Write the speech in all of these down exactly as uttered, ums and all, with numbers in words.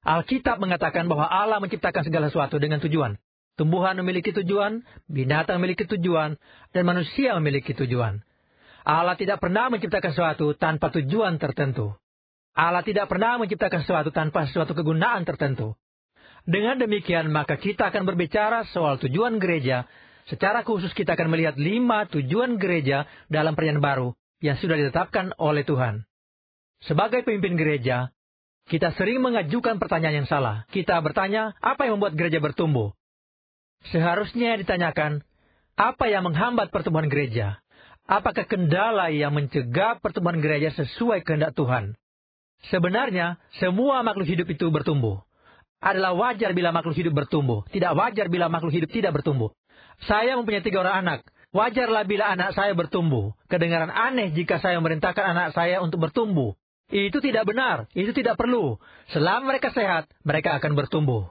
Alkitab mengatakan bahwa Allah menciptakan segala sesuatu dengan tujuan. Tumbuhan memiliki tujuan, binatang memiliki tujuan, dan manusia memiliki tujuan. Allah tidak pernah menciptakan sesuatu tanpa tujuan tertentu. Allah tidak pernah menciptakan sesuatu tanpa sesuatu kegunaan tertentu. Dengan demikian, maka kita akan berbicara soal tujuan gereja. Secara khusus kita akan melihat lima tujuan gereja dalam Perjanjian Baru yang sudah ditetapkan oleh Tuhan. Sebagai pemimpin gereja, kita sering mengajukan pertanyaan yang salah. Kita bertanya, apa yang membuat gereja bertumbuh? Seharusnya ditanyakan, apa yang menghambat pertumbuhan gereja? Apakah kendala yang mencegah pertumbuhan gereja sesuai kehendak Tuhan? Sebenarnya, semua makhluk hidup itu bertumbuh. Adalah wajar bila makhluk hidup bertumbuh. Tidak wajar bila makhluk hidup tidak bertumbuh. Saya mempunyai tiga orang anak. Wajarlah bila anak saya bertumbuh. Kedengaran aneh jika saya memerintahkan anak saya untuk bertumbuh. Itu tidak benar. Itu tidak perlu. Selama mereka sehat, mereka akan bertumbuh.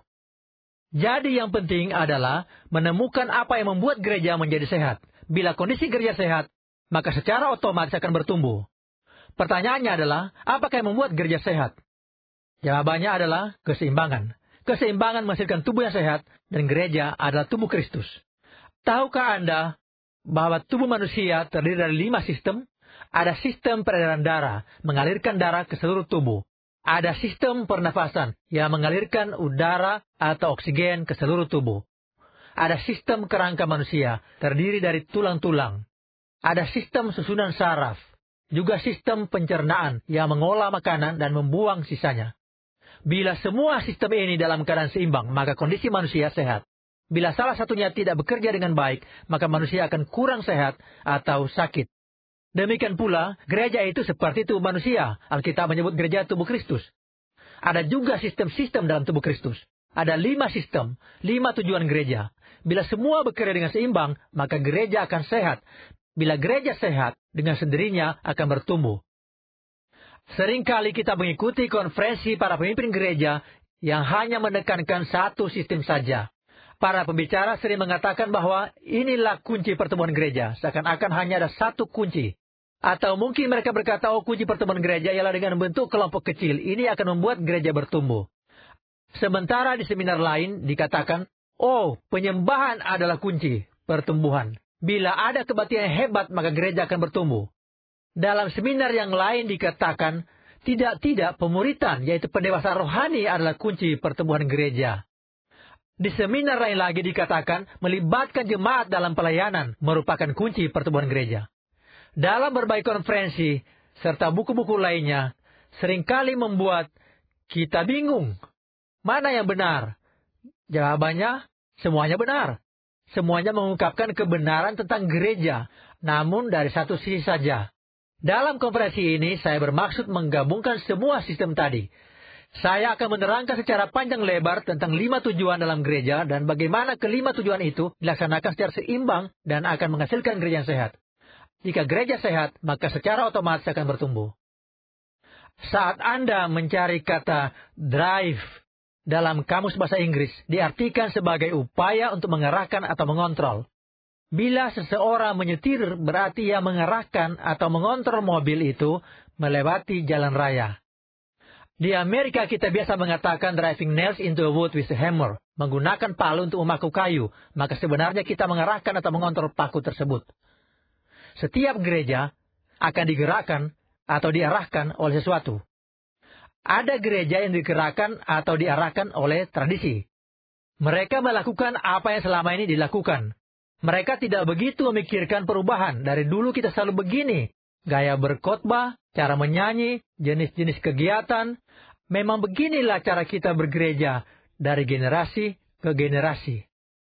Jadi yang penting adalah menemukan apa yang membuat gereja menjadi sehat. Bila kondisi gereja sehat, maka secara otomatis akan bertumbuh. Pertanyaannya adalah, apakah yang membuat gereja sehat? Jawabannya adalah keseimbangan. Keseimbangan menghasilkan tubuh yang sehat, dan gereja adalah tubuh Kristus. Tahukah Anda bahwa tubuh manusia terdiri dari lima sistem? Ada sistem peredaran darah, mengalirkan darah ke seluruh tubuh. Ada sistem pernafasan yang mengalirkan udara atau oksigen ke seluruh tubuh. Ada sistem kerangka manusia, terdiri dari tulang-tulang. Ada sistem susunan saraf. Juga sistem pencernaan yang mengolah makanan dan membuang sisanya. Bila semua sistem ini dalam keadaan seimbang, maka kondisi manusia sehat. Bila salah satunya tidak bekerja dengan baik, maka manusia akan kurang sehat atau sakit. Demikian pula, gereja itu seperti tubuh manusia. Alkitab menyebut gereja tubuh Kristus. Ada juga sistem-sistem dalam tubuh Kristus. Ada lima sistem, lima tujuan gereja. Bila semua bekerja dengan seimbang, maka gereja akan sehat. Bila gereja sehat, dengan sendirinya akan bertumbuh. Seringkali kita mengikuti konferensi para pemimpin gereja yang hanya menekankan satu sistem saja. Para pembicara sering mengatakan bahwa inilah kunci pertumbuhan gereja. Seakan-akan hanya ada satu kunci. Atau mungkin mereka berkata, oh kunci pertumbuhan gereja ialah dengan membentuk kelompok kecil. Ini akan membuat gereja bertumbuh. Sementara di seminar lain dikatakan, oh penyembahan adalah kunci pertumbuhan. Bila ada kebaktian yang hebat, maka gereja akan bertumbuh. Dalam seminar yang lain dikatakan, tidak-tidak pemuritan, yaitu pendewasaan rohani adalah kunci pertumbuhan gereja. Di seminar lain lagi dikatakan, melibatkan jemaat dalam pelayanan merupakan kunci pertumbuhan gereja. Dalam berbagai konferensi, serta buku-buku lainnya, seringkali membuat kita bingung. Mana yang benar? Jawabannya, semuanya benar. Semuanya mengungkapkan kebenaran tentang gereja, namun dari satu sisi saja. Dalam konferensi ini, saya bermaksud menggabungkan semua sistem tadi. Saya akan menerangkan secara panjang lebar tentang lima tujuan dalam gereja dan bagaimana kelima tujuan itu dilaksanakan secara seimbang dan akan menghasilkan gereja yang sehat. Jika gereja sehat, maka secara otomatis akan bertumbuh. Saat Anda mencari kata drive dalam kamus bahasa Inggris, diartikan sebagai upaya untuk mengarahkan atau mengontrol. Bila seseorang menyetir, berarti ia mengarahkan atau mengontrol mobil itu melewati jalan raya. Di Amerika kita biasa mengatakan driving nails into a wood with a hammer, menggunakan palu untuk memaku kayu, maka sebenarnya kita mengarahkan atau mengontrol paku tersebut. Setiap gereja akan digerakkan atau diarahkan oleh sesuatu. Ada gereja yang digerakkan atau diarahkan oleh tradisi. Mereka melakukan apa yang selama ini dilakukan. Mereka tidak begitu memikirkan perubahan. Dari dulu kita selalu begini. Gaya berkhotbah, cara menyanyi, jenis-jenis kegiatan. Memang beginilah cara kita bergereja dari generasi ke generasi.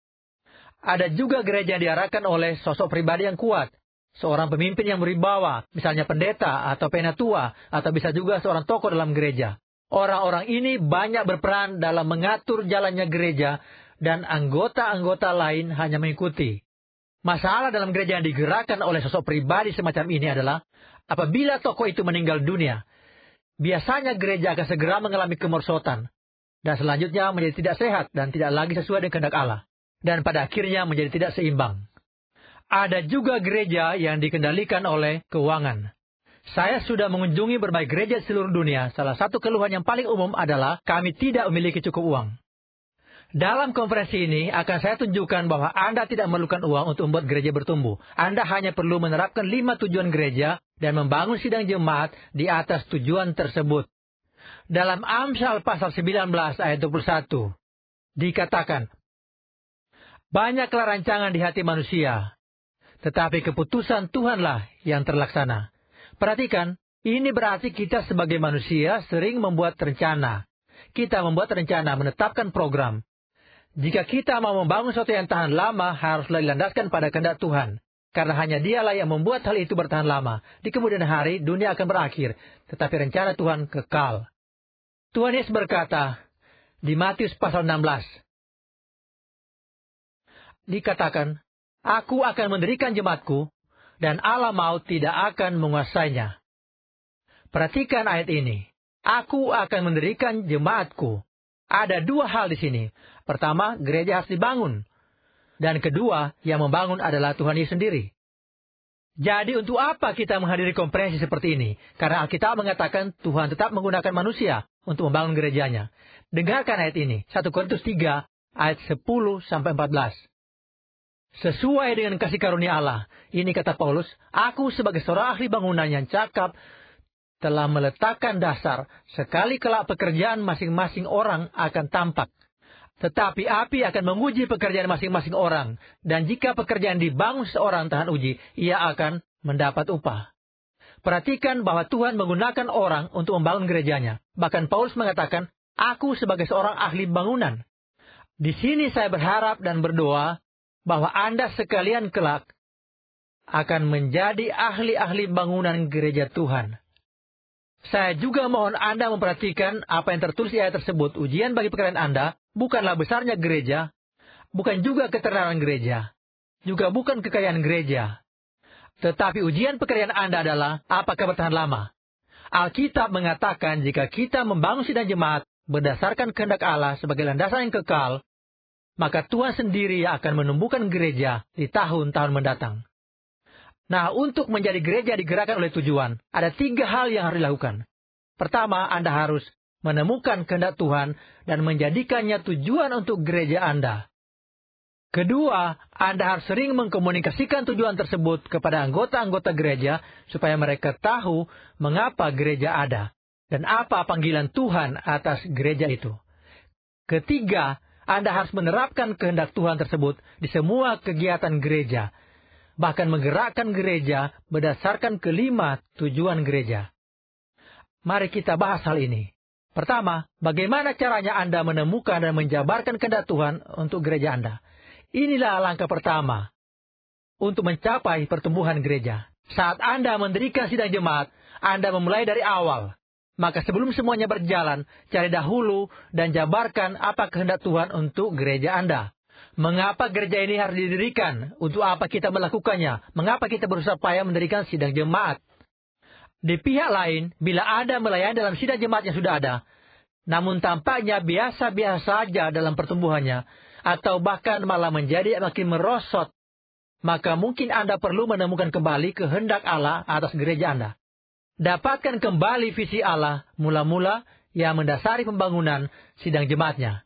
Ada juga gereja yang diarahkan oleh sosok pribadi yang kuat. Seorang pemimpin yang berwibawa, misalnya pendeta atau penatua, atau bisa juga seorang tokoh dalam gereja. Orang-orang ini banyak berperan dalam mengatur jalannya gereja, dan anggota-anggota lain hanya mengikuti. Masalah dalam gereja yang digerakkan oleh sosok pribadi semacam ini adalah, apabila tokoh itu meninggal dunia, biasanya gereja akan segera mengalami kemerosotan, dan selanjutnya menjadi tidak sehat dan tidak lagi sesuai dengan kehendak Allah, dan pada akhirnya menjadi tidak seimbang. Ada juga gereja yang dikendalikan oleh keuangan. Saya sudah mengunjungi berbagai gereja di seluruh dunia. Salah satu keluhan yang paling umum adalah kami tidak memiliki cukup uang. Dalam konferensi ini akan saya tunjukkan bahwa Anda tidak memerlukan uang untuk membuat gereja bertumbuh. Anda hanya perlu menerapkan lima tujuan gereja dan membangun sidang jemaat di atas tujuan tersebut. Dalam Amsal pasal sembilan belas ayat dua puluh satu dikatakan, banyaklah rancangan di hati manusia, tetapi keputusan Tuhanlah yang terlaksana. Perhatikan, ini berarti kita sebagai manusia sering membuat rencana. Kita membuat rencana, menetapkan program. Jika kita mau membangun sesuatu yang tahan lama, haruslah dilandaskan pada kehendak Tuhan. Karena hanya Dialah yang membuat hal itu bertahan lama. Di kemudian hari, dunia akan berakhir, tetapi rencana Tuhan kekal. Tuhan Yesus berkata, di Matius pasal enam belas, dikatakan, Aku akan mendirikan jemaatku, dan alam maut tidak akan menguasainya. Perhatikan ayat ini. Aku akan mendirikan jemaatku. Ada dua hal di sini. Pertama, gereja harus dibangun. Dan kedua, yang membangun adalah Tuhan Yesus sendiri. Jadi untuk apa kita menghadiri konferensi seperti ini? Karena Alkitab mengatakan Tuhan tetap menggunakan manusia untuk membangun gerejanya. Dengarkan ayat ini. satu Korintus tiga ayat sepuluh sampai empat belas. Sesuai dengan kasih karunia Allah. Ini kata Paulus, aku sebagai seorang ahli bangunan yang cakap telah meletakkan dasar. Sekali kelak pekerjaan masing-masing orang akan tampak. Tetapi api akan menguji pekerjaan masing-masing orang. Dan jika pekerjaan dibangun seorang tahan uji, ia akan mendapat upah. Perhatikan bahwa Tuhan menggunakan orang untuk membangun gerejanya. Bahkan Paulus mengatakan, aku sebagai seorang ahli bangunan. Di sini saya berharap dan berdoa bahwa Anda sekalian kelak akan menjadi ahli-ahli bangunan gereja Tuhan. Saya juga mohon Anda memperhatikan apa yang tertulis di ayat tersebut. Ujian bagi pekerjaan Anda bukanlah besarnya gereja, bukan juga ketenaran gereja, juga bukan kekayaan gereja. Tetapi ujian pekerjaan Anda adalah apakah bertahan lama. Alkitab mengatakan jika kita membangun sidang jemaat berdasarkan kehendak Allah sebagai landasan yang kekal, maka Tuhan sendiri yang akan menumbuhkan gereja di tahun-tahun mendatang. Nah, untuk menjadi gereja digerakkan oleh tujuan, ada tiga hal yang harus dilakukan. Pertama, Anda harus menemukan kehendak Tuhan dan menjadikannya tujuan untuk gereja Anda. Kedua, Anda harus sering mengkomunikasikan tujuan tersebut kepada anggota-anggota gereja supaya mereka tahu mengapa gereja ada dan apa panggilan Tuhan atas gereja itu. Ketiga, Anda harus menerapkan kehendak Tuhan tersebut di semua kegiatan gereja, bahkan menggerakkan gereja berdasarkan kelima tujuan gereja. Mari kita bahas hal ini. Pertama, bagaimana caranya Anda menemukan dan menjabarkan kehendak Tuhan untuk gereja Anda? Inilah langkah pertama untuk mencapai pertumbuhan gereja. Saat Anda mendirikan sidang jemaat, Anda memulai dari awal. Maka sebelum semuanya berjalan, cari dahulu dan jabarkan apa kehendak Tuhan untuk gereja Anda. Mengapa gereja ini harus didirikan? Untuk apa kita melakukannya? Mengapa kita berusaha payah mendirikan sidang jemaat? Di pihak lain, bila Anda melayani dalam sidang jemaat yang sudah ada, namun tampaknya biasa-biasa saja dalam pertumbuhannya, atau bahkan malah menjadi makin merosot, maka mungkin Anda perlu menemukan kembali kehendak Allah atas gereja Anda. Dapatkan kembali visi Allah mula-mula yang mendasari pembangunan sidang jemaatnya.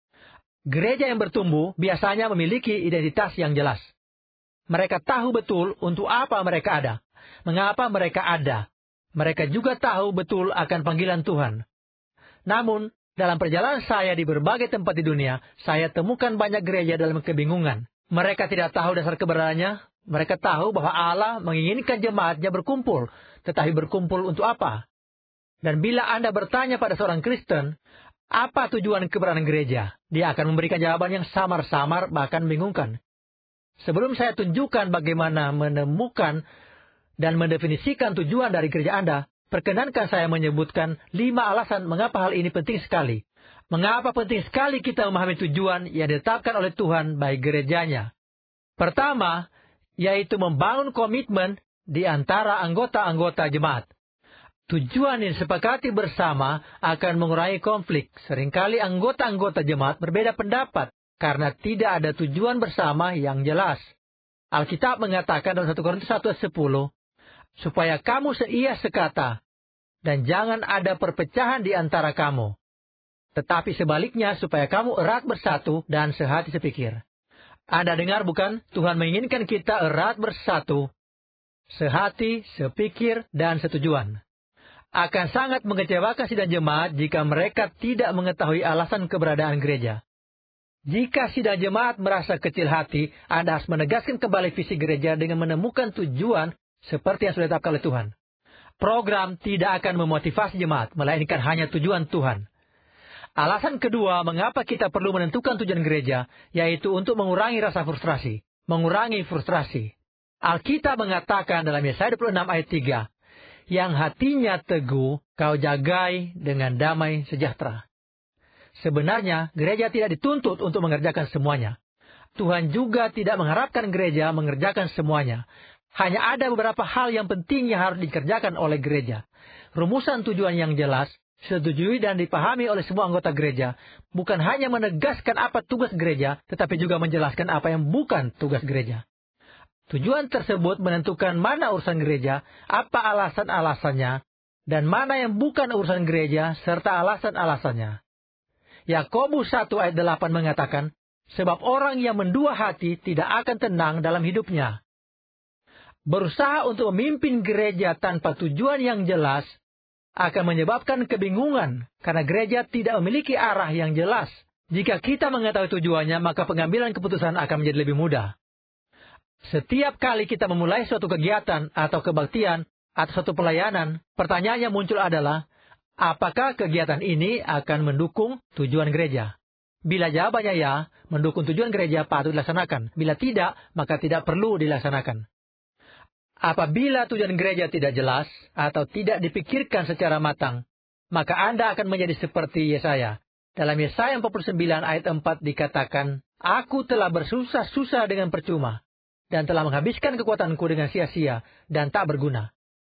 Gereja yang bertumbuh biasanya memiliki identitas yang jelas. Mereka tahu betul untuk apa mereka ada, mengapa mereka ada. Mereka juga tahu betul akan panggilan Tuhan. Namun, dalam perjalanan saya di berbagai tempat di dunia, saya temukan banyak gereja dalam kebingungan. Mereka tidak tahu dasar keberadaannya. Mereka tahu bahwa Allah menginginkan jemaatnya berkumpul, tetapi berkumpul untuk apa? Dan bila Anda bertanya pada seorang Kristen, apa tujuan keberadaan gereja? Dia akan memberikan jawaban yang samar-samar, bahkan membingungkan. Sebelum saya tunjukkan bagaimana menemukan dan mendefinisikan tujuan dari gereja Anda, perkenankan saya menyebutkan lima alasan mengapa hal ini penting sekali. Mengapa penting sekali kita memahami tujuan yang ditetapkan oleh Tuhan bagi gerejanya. Pertama, yaitu membangun komitmen di antara anggota-anggota jemaat. Tujuan yang disepakati bersama akan mengurangi konflik. Seringkali anggota-anggota jemaat berbeda pendapat karena tidak ada tujuan bersama yang jelas. Alkitab mengatakan dalam satu Korintus satu ayat sepuluh, supaya kamu seia sekata, dan jangan ada perpecahan di antara kamu. Tetapi sebaliknya, supaya kamu erat bersatu dan sehati sepikir. Anda dengar bukan? Tuhan menginginkan kita erat bersatu, sehati, sepikir, dan setujuan. Akan sangat mengecewakan sidang jemaat jika mereka tidak mengetahui alasan keberadaan gereja. Jika sidang jemaat merasa kecil hati, Anda harus menegaskan kembali visi gereja dengan menemukan tujuan seperti yang sudah ditetapkan oleh Tuhan. Program tidak akan memotivasi jemaat, melainkan hanya tujuan Tuhan. Alasan kedua, mengapa kita perlu menentukan tujuan gereja, yaitu untuk mengurangi rasa frustrasi. Mengurangi frustrasi. Alkitab mengatakan dalam Yesaya dua puluh enam ayat tiga, yang hatinya teguh, kau jagai dengan damai sejahtera. Sebenarnya, gereja tidak dituntut untuk mengerjakan semuanya. Tuhan juga tidak mengharapkan gereja mengerjakan semuanya. Hanya ada beberapa hal yang penting yang harus dikerjakan oleh gereja. Rumusan tujuan yang jelas, setujui dan dipahami oleh semua anggota gereja, bukan hanya menegaskan apa tugas gereja, tetapi juga menjelaskan apa yang bukan tugas gereja. Tujuan tersebut menentukan mana urusan gereja, apa alasan-alasannya, dan mana yang bukan urusan gereja, serta alasan-alasannya. Yakobus satu ayat delapan mengatakan, sebab orang yang mendua hati tidak akan tenang dalam hidupnya. Berusaha untuk memimpin gereja tanpa tujuan yang jelas akan menyebabkan kebingungan, karena gereja tidak memiliki arah yang jelas. Jika kita mengetahui tujuannya, maka pengambilan keputusan akan menjadi lebih mudah. Setiap kali kita memulai suatu kegiatan atau kebaktian atau suatu pelayanan, pertanyaan yang muncul adalah, apakah kegiatan ini akan mendukung tujuan gereja? Bila jawabannya ya, mendukung tujuan gereja patut dilaksanakan. Bila tidak, maka tidak perlu dilaksanakan. Apabila tujuan gereja tidak jelas atau tidak dipikirkan secara matang, maka Anda akan menjadi seperti Yesaya. Dalam Yesaya empat puluh sembilan ayat empat dikatakan, Aku telah bersusah-susah dengan percuma, dan telah menghabiskan kekuatanku dengan sia-sia dan tak berguna.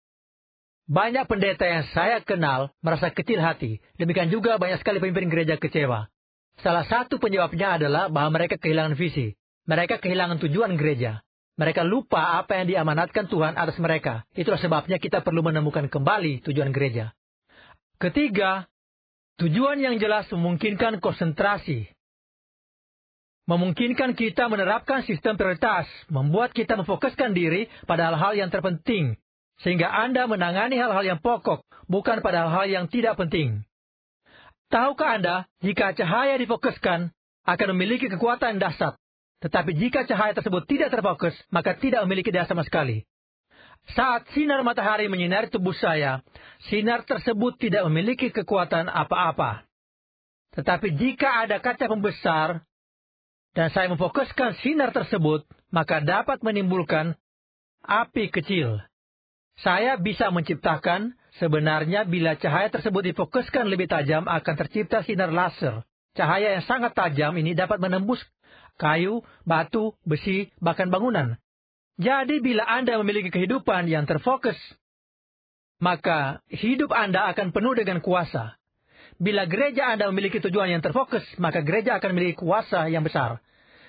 Banyak pendeta yang saya kenal merasa kecil hati. Demikian juga banyak sekali pemimpin gereja kecewa. Salah satu penyebabnya adalah bahwa mereka kehilangan visi. Mereka kehilangan tujuan gereja. Mereka lupa apa yang diamanatkan Tuhan atas mereka. Itulah sebabnya kita perlu menemukan kembali tujuan gereja. Ketiga, tujuan yang jelas memungkinkan konsentrasi. Memungkinkan kita menerapkan sistem prioritas, membuat kita memfokuskan diri pada hal-hal yang terpenting, sehingga Anda menangani hal-hal yang pokok, bukan pada hal-hal yang tidak penting. Tahukah Anda, jika cahaya difokuskan, akan memiliki kekuatan dahsyat. Tetapi jika cahaya tersebut tidak terfokus, maka tidak memiliki daya sama sekali. Saat sinar matahari menyinari tubuh saya, sinar tersebut tidak memiliki kekuatan apa-apa. Tetapi jika ada kaca pembesar, dan saya memfokuskan sinar tersebut, maka dapat menimbulkan api kecil. Saya bisa menciptakan, sebenarnya bila cahaya tersebut difokuskan lebih tajam, akan tercipta sinar laser. Cahaya yang sangat tajam ini dapat menembus kayu, batu, besi, bahkan bangunan. Jadi bila Anda memiliki kehidupan yang terfokus, maka hidup Anda akan penuh dengan kuasa. Bila gereja Anda memiliki tujuan yang terfokus, maka gereja akan memiliki kuasa yang besar.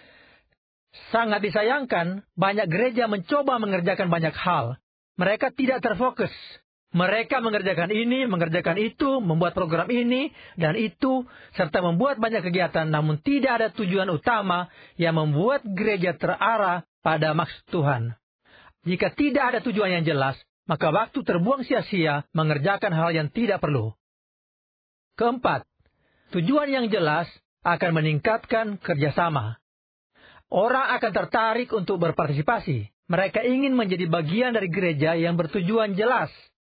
Sangat disayangkan, banyak gereja mencoba mengerjakan banyak hal. Mereka tidak terfokus. Mereka mengerjakan ini, mengerjakan itu, membuat program ini dan itu, serta membuat banyak kegiatan, namun tidak ada tujuan utama yang membuat gereja terarah pada maksud Tuhan. Jika tidak ada tujuan yang jelas, maka waktu terbuang sia-sia mengerjakan hal yang tidak perlu. Keempat, tujuan yang jelas akan meningkatkan kerjasama. Orang akan tertarik untuk berpartisipasi. Mereka ingin menjadi bagian dari gereja yang bertujuan jelas.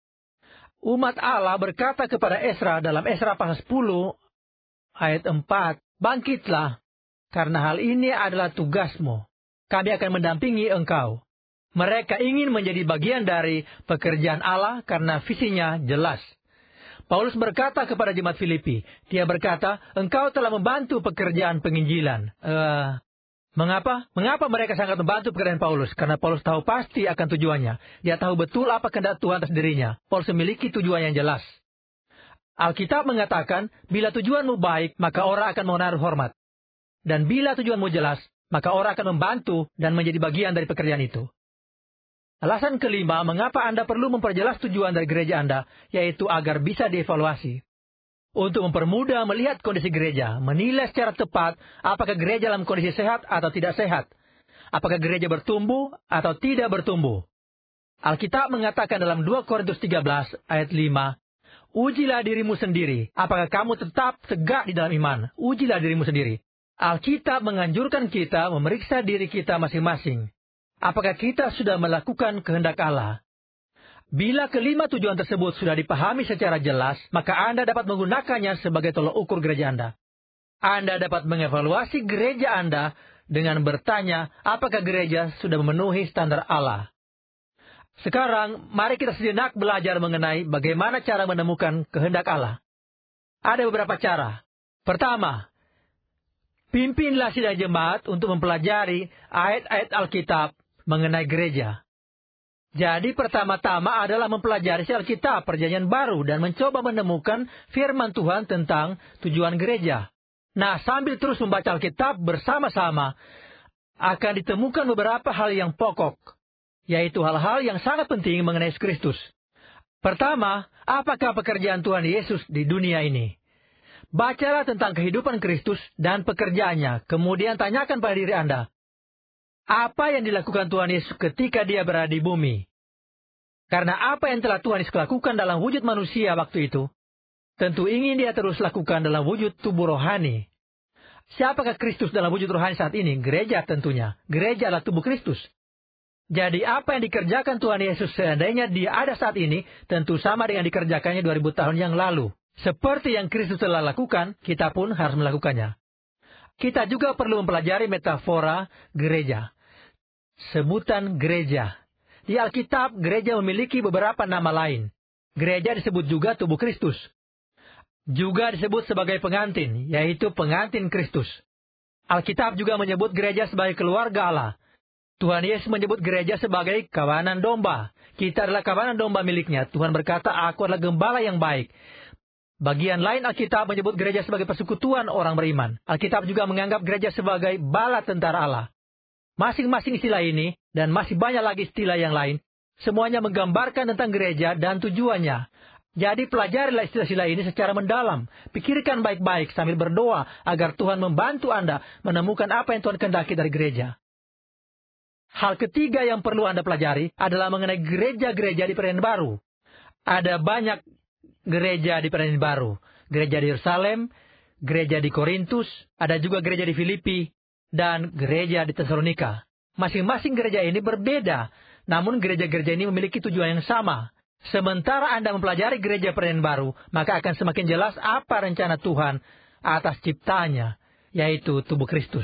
Umat Allah berkata kepada Esra dalam Esra pasal sepuluh ayat empat, Bangkitlah, karena hal ini adalah tugasmu. Kami akan mendampingi engkau. Mereka ingin menjadi bagian dari pekerjaan Allah karena visinya jelas. Paulus berkata kepada jemaat Filipi, dia berkata, engkau telah membantu pekerjaan penginjilan. Uh, Mengapa? Mengapa mereka sangat membantu pekerjaan Paulus? Karena Paulus tahu pasti akan tujuannya. Dia tahu betul apa kehendak Tuhan atas dirinya. Paulus memiliki tujuan yang jelas. Alkitab mengatakan, bila tujuanmu baik, maka orang akan menaruh hormat. Dan bila tujuanmu jelas, maka orang akan membantu dan menjadi bagian dari pekerjaan itu. Alasan kelima, mengapa Anda perlu memperjelas tujuan dari gereja Anda, yaitu agar bisa dievaluasi. Untuk mempermudah melihat kondisi gereja, menilai secara tepat apakah gereja dalam kondisi sehat atau tidak sehat. Apakah gereja bertumbuh atau tidak bertumbuh. Alkitab mengatakan dalam dua Korintus tiga belas ayat lima, ujilah dirimu sendiri, apakah kamu tetap tegak di dalam iman. Ujilah dirimu sendiri. Alkitab menganjurkan kita memeriksa diri kita masing-masing. Apakah kita sudah melakukan kehendak Allah? Bila kelima tujuan tersebut sudah dipahami secara jelas, maka Anda dapat menggunakannya sebagai tolok ukur gereja Anda. Anda dapat mengevaluasi gereja Anda dengan bertanya, apakah gereja sudah memenuhi standar Allah? Sekarang, mari kita sejenak belajar mengenai bagaimana cara menemukan kehendak Allah. Ada beberapa cara. Pertama, pimpinlah sidang jemaat untuk mempelajari ayat-ayat Alkitab mengenai gereja. Jadi pertama-tama adalah mempelajari Alkitab Perjanjian Baru dan mencoba menemukan firman Tuhan tentang tujuan gereja. Nah, sambil terus membaca Alkitab bersama-sama, akan ditemukan beberapa hal yang pokok, yaitu hal-hal yang sangat penting mengenai Yesus Kristus. Pertama, apakah pekerjaan Tuhan Yesus di dunia ini? Bacalah tentang kehidupan Kristus dan pekerjaannya, kemudian tanyakan pada diri Anda, apa yang dilakukan Tuhan Yesus ketika dia berada di bumi? Karena apa yang telah Tuhan Yesus lakukan dalam wujud manusia waktu itu, tentu ingin dia terus lakukan dalam wujud tubuh rohani. Siapakah Kristus dalam wujud rohani saat ini? Gereja tentunya. Gereja adalah tubuh Kristus. Jadi apa yang dikerjakan Tuhan Yesus seandainya dia ada saat ini, tentu sama dengan dikerjakannya dua ribu tahun yang lalu. Seperti yang Kristus telah lakukan, kita pun harus melakukannya. Kita juga perlu mempelajari metafora gereja. Sebutan gereja. Di Alkitab, gereja memiliki beberapa nama lain. Gereja disebut juga tubuh Kristus. Juga disebut sebagai pengantin, yaitu pengantin Kristus. Alkitab juga menyebut gereja sebagai keluarga Allah. Tuhan Yesus menyebut gereja sebagai kawanan domba. Kita adalah kawanan domba miliknya. Tuhan berkata, aku adalah gembala yang baik. Bagian lain Alkitab menyebut gereja sebagai persekutuan orang beriman. Alkitab juga menganggap gereja sebagai bala tentara Allah. Masing-masing istilah ini, dan masih banyak lagi istilah yang lain, semuanya menggambarkan tentang gereja dan tujuannya. Jadi pelajarilah istilah-istilah ini secara mendalam. Pikirkan baik-baik sambil berdoa agar Tuhan membantu Anda menemukan apa yang Tuhan kehendaki dari gereja. Hal ketiga yang perlu Anda pelajari adalah mengenai gereja-gereja di Perjanjian Baru. Ada banyak gereja di Perjanjian Baru. Gereja di Yerusalem, gereja di Korintus, ada juga gereja di Filipi, dan gereja di Tesalonika. Masing-masing gereja ini berbeda, namun gereja-gereja ini memiliki tujuan yang sama. Sementara Anda mempelajari gereja Perjanjian Baru, maka akan semakin jelas apa rencana Tuhan atas ciptanya, yaitu tubuh Kristus.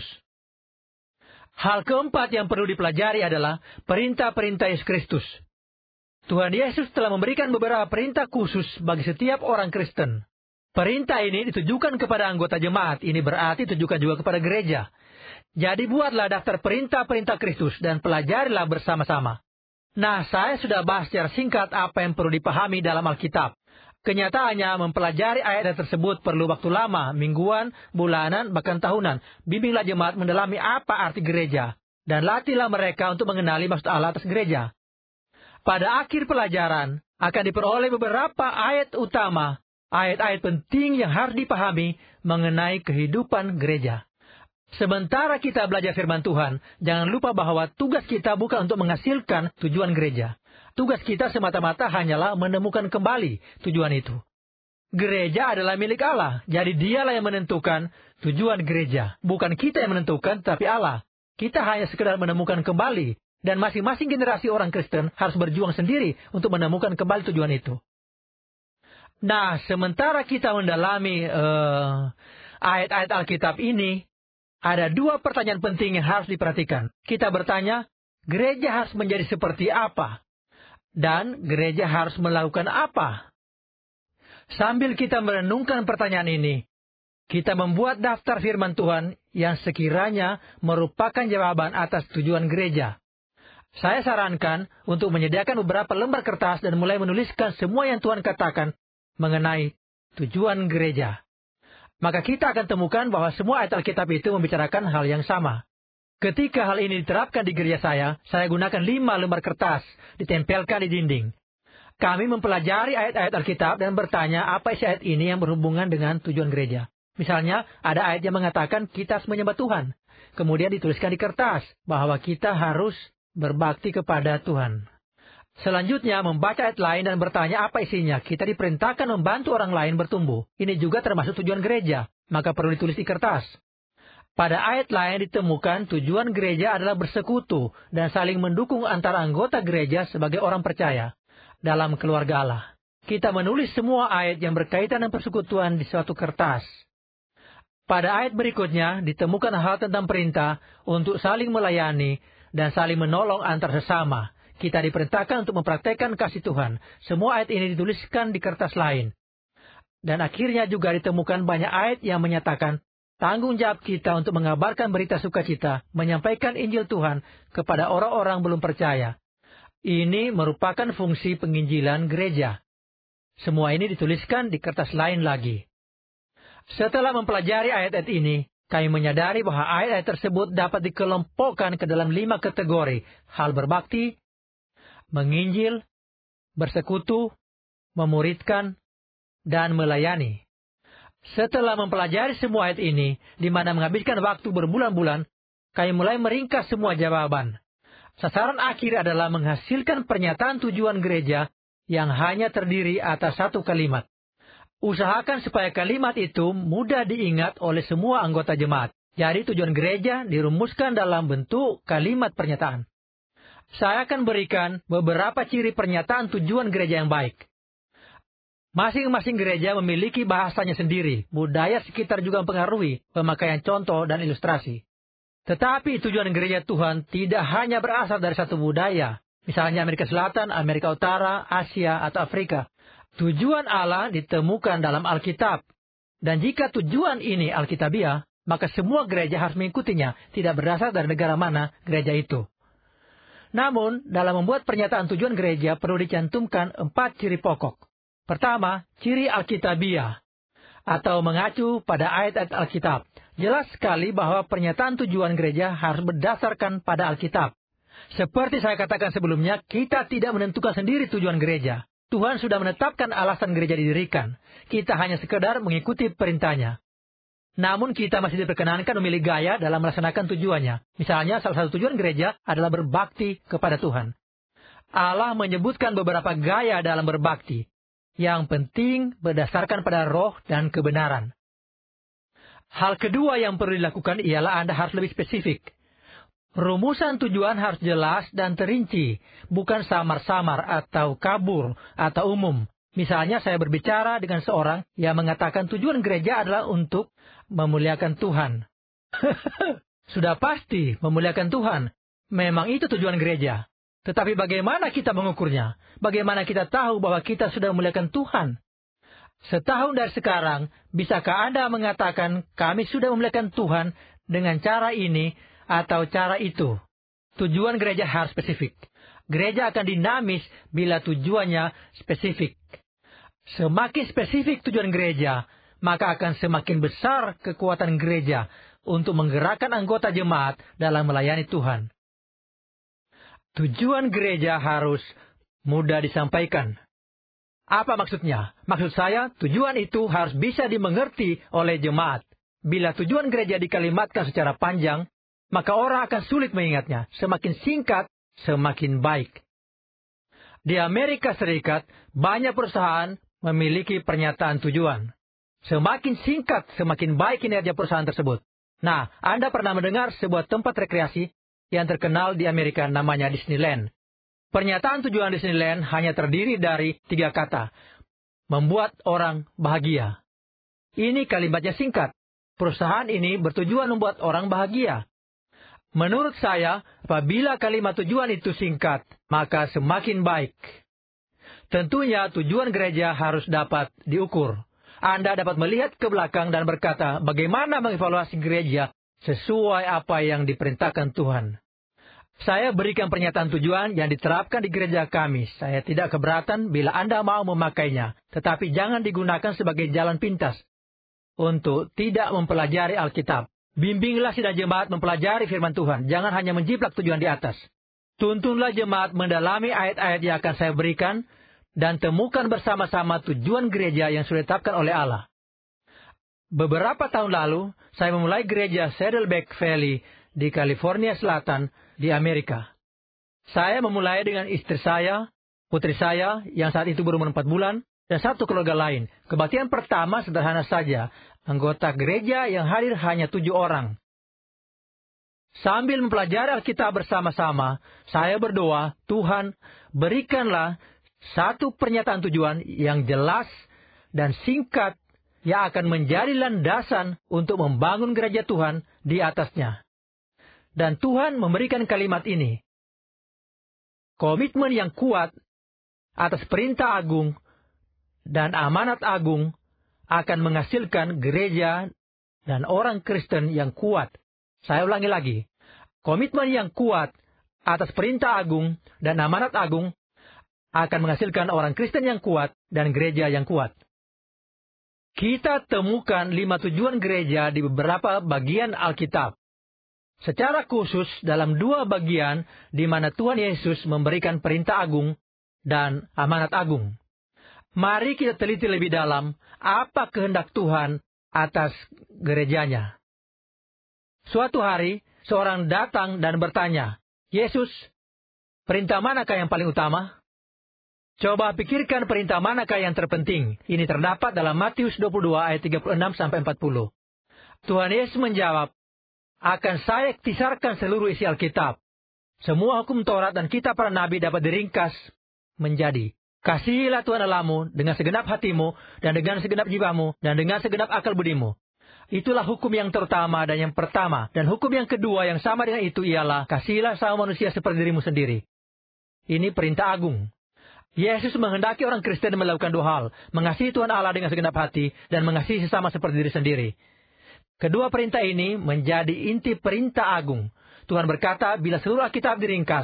Hal keempat yang perlu dipelajari adalah perintah-perintah Yesus Kristus. Tuhan Yesus telah memberikan beberapa perintah khusus bagi setiap orang Kristen. Perintah ini ditujukan kepada anggota jemaat, ini berarti ditujukan juga kepada gereja. Jadi buatlah daftar perintah-perintah Kristus dan pelajarilah bersama-sama. Nah, saya sudah bahas secara singkat apa yang perlu dipahami dalam Alkitab. Kenyataannya, mempelajari ayat tersebut perlu waktu lama, mingguan, bulanan, bahkan tahunan. Bimbinglah jemaat mendalami apa arti gereja, dan latihlah mereka untuk mengenali maksud Allah atas gereja. Pada akhir pelajaran, akan diperoleh beberapa ayat utama, ayat-ayat penting yang harus dipahami mengenai kehidupan gereja. Sementara kita belajar firman Tuhan, jangan lupa bahwa tugas kita bukan untuk menghasilkan tujuan gereja. Tugas kita semata-mata hanyalah menemukan kembali tujuan itu. Gereja adalah milik Allah, jadi dialah yang menentukan tujuan gereja. Bukan kita yang menentukan, tapi Allah. Kita hanya sekedar menemukan kembali, dan masing-masing generasi orang Kristen harus berjuang sendiri untuk menemukan kembali tujuan itu. Nah, sementara kita mendalami uh, ayat-ayat Alkitab ini, ada dua pertanyaan penting yang harus diperhatikan. Kita bertanya, gereja harus menjadi seperti apa? Dan gereja harus melakukan apa? Sambil kita merenungkan pertanyaan ini, kita membuat daftar firman Tuhan yang sekiranya merupakan jawaban atas tujuan gereja. Saya sarankan untuk menyediakan beberapa lembar kertas dan mulai menuliskan semua yang Tuhan katakan mengenai tujuan gereja. Maka kita akan temukan bahwa semua ayat Alkitab itu membicarakan hal yang sama. Ketika hal ini diterapkan di gereja saya, saya gunakan lima lembar kertas, ditempelkan di dinding. Kami mempelajari ayat-ayat Alkitab dan bertanya apa isi ayat ini yang berhubungan dengan tujuan gereja. Misalnya, ada ayat yang mengatakan kita harus menyembah Tuhan. Kemudian dituliskan di kertas bahwa kita harus berbakti kepada Tuhan. Selanjutnya, membaca ayat lain dan bertanya apa isinya. Kita diperintahkan membantu orang lain bertumbuh. Ini juga termasuk tujuan gereja, maka perlu ditulis di kertas. Pada ayat lain ditemukan tujuan gereja adalah bersekutu dan saling mendukung antara anggota gereja sebagai orang percaya dalam keluarga Allah. Kita menulis semua ayat yang berkaitan dengan persekutuan di suatu kertas. Pada ayat berikutnya ditemukan hal tentang perintah untuk saling melayani dan saling menolong antar sesama. Kita diperintahkan untuk mempraktekkan kasih Tuhan. Semua ayat ini dituliskan di kertas lain. Dan akhirnya juga ditemukan banyak ayat yang menyatakan tanggung jawab kita untuk mengabarkan berita sukacita, menyampaikan Injil Tuhan kepada orang-orang belum percaya. Ini merupakan fungsi penginjilan gereja. Semua ini dituliskan di kertas lain lagi. Setelah mempelajari ayat-ayat ini, kami menyadari bahwa ayat-ayat tersebut dapat dikelompokkan ke dalam lima kategori: hal berbakti, menginjil, bersekutu, memuridkan, dan melayani. Setelah mempelajari semua ayat ini, di mana menghabiskan waktu berbulan-bulan, kami mulai meringkas semua jawaban. Sasaran akhir adalah menghasilkan pernyataan tujuan gereja yang hanya terdiri atas satu kalimat. Usahakan supaya kalimat itu mudah diingat oleh semua anggota jemaat. Jadi tujuan gereja dirumuskan dalam bentuk kalimat pernyataan. Saya akan berikan beberapa ciri pernyataan tujuan gereja yang baik. Masing-masing gereja memiliki bahasanya sendiri. Budaya sekitar juga mempengaruhi pemakaian contoh dan ilustrasi. Tetapi tujuan gereja Tuhan tidak hanya berasal dari satu budaya. Misalnya Amerika Selatan, Amerika Utara, Asia, atau Afrika. Tujuan Allah ditemukan dalam Alkitab. Dan jika tujuan ini Alkitabiah, maka semua gereja harus mengikutinya, tidak berasal dari negara mana gereja itu. Namun, dalam membuat pernyataan tujuan gereja perlu dicantumkan empat ciri pokok. Pertama, ciri Alkitabiah, atau mengacu pada ayat-ayat Alkitab. Jelas sekali bahwa pernyataan tujuan gereja harus berdasarkan pada Alkitab. Seperti saya katakan sebelumnya, kita tidak menentukan sendiri tujuan gereja. Tuhan sudah menetapkan alasan gereja didirikan. Kita hanya sekedar mengikuti perintahnya. Namun kita masih diperkenankan memilih gaya dalam melaksanakan tujuannya. Misalnya, salah satu tujuan gereja adalah berbakti kepada Tuhan. Allah menyebutkan beberapa gaya dalam berbakti. Yang penting berdasarkan pada roh dan kebenaran. Hal kedua yang perlu dilakukan ialah Anda harus lebih spesifik. Rumusan tujuan harus jelas dan terinci, bukan samar-samar atau kabur atau umum. Misalnya saya berbicara dengan seorang yang mengatakan tujuan gereja adalah untuk memuliakan Tuhan. Sudah pasti memuliakan Tuhan. Memang itu tujuan gereja. Tetapi bagaimana kita mengukurnya? Bagaimana kita tahu bahwa kita sudah memuliakan Tuhan? Setahun dari sekarang, bisakah Anda mengatakan kami sudah memuliakan Tuhan dengan cara ini atau cara itu? Tujuan gereja harus spesifik. Gereja akan dinamis bila tujuannya spesifik. Semakin spesifik tujuan gereja, maka akan semakin besar kekuatan gereja untuk menggerakkan anggota jemaat dalam melayani Tuhan. Tujuan gereja harus mudah disampaikan. Apa maksudnya? Maksud saya, tujuan itu harus bisa dimengerti oleh jemaat. Bila tujuan gereja dikalimatkan secara panjang, maka orang akan sulit mengingatnya. Semakin singkat, semakin baik. Di Amerika Serikat, banyak perusahaan memiliki pernyataan tujuan. Semakin singkat, semakin baik kinerja perusahaan tersebut. Nah, Anda pernah mendengar sebuah tempat rekreasi yang terkenal di Amerika namanya Disneyland. Pernyataan tujuan Disneyland hanya terdiri dari tiga kata. Membuat orang bahagia. Ini kalimatnya singkat. Perusahaan ini bertujuan membuat orang bahagia. Menurut saya, apabila kalimat tujuan itu singkat, maka semakin baik. Tentunya tujuan gereja harus dapat diukur. Anda dapat melihat ke belakang dan berkata bagaimana mengevaluasi gereja sesuai apa yang diperintahkan Tuhan. Saya berikan pernyataan tujuan yang diterapkan di gereja kami. Saya tidak keberatan bila Anda mau memakainya, tetapi jangan digunakan sebagai jalan pintas untuk tidak mempelajari Alkitab. Bimbinglah sidang jemaat mempelajari firman Tuhan. Jangan hanya menjiplak tujuan di atas. Tuntunlah jemaat mendalami ayat-ayat yang akan saya berikan, dan temukan bersama-sama tujuan gereja yang sudah ditetapkan oleh Allah. Beberapa tahun lalu, saya memulai gereja Saddleback Valley di California Selatan, di Amerika. Saya memulai dengan istri saya, putri saya, yang saat itu berumur empat bulan, dan satu keluarga lain. Kebaktian pertama sederhana saja. Anggota gereja yang hadir hanya tujuh orang. Sambil mempelajari Alkitab bersama-sama, saya berdoa, Tuhan, berikanlah satu pernyataan tujuan yang jelas dan singkat yang akan menjadi landasan untuk membangun gereja Tuhan di atasnya. Dan Tuhan memberikan kalimat ini. Komitmen yang kuat atas perintah agung dan amanat agung akan menghasilkan gereja dan orang Kristen yang kuat. Saya ulangi lagi. Komitmen yang kuat atas perintah agung dan amanat agung akan menghasilkan orang Kristen yang kuat dan gereja yang kuat. Kita temukan lima tujuan gereja di beberapa bagian Alkitab. Secara khusus dalam dua bagian di mana Tuhan Yesus memberikan perintah agung dan amanat agung. Mari kita teliti lebih dalam apa kehendak Tuhan atas gerejanya. Suatu hari, seorang datang dan bertanya, Yesus, perintah manakah yang paling utama? Coba pikirkan perintah manakah yang terpenting. Ini terdapat dalam Matius dua puluh dua ayat tiga puluh enam sampai empat puluh. Tuhan Yesus menjawab, akan saya kisarkan seluruh isi Alkitab. Semua hukum Taurat dan kitab para nabi dapat diringkas menjadi, kasihilah Tuhan Allahmu dengan segenap hatimu, dan dengan segenap jiwamu, dan dengan segenap akal budimu. Itulah hukum yang terutama dan yang pertama. Dan hukum yang kedua yang sama dengan itu ialah, kasihilah sama manusia seperti dirimu sendiri. Ini perintah agung. Yesus menghendaki orang Kristen melakukan dua hal. Mengasihi Tuhan Allah dengan segenap hati, dan mengasihi sesama seperti diri sendiri. Kedua perintah ini menjadi inti perintah agung. Tuhan berkata, bila seluruh Alkitab diringkas,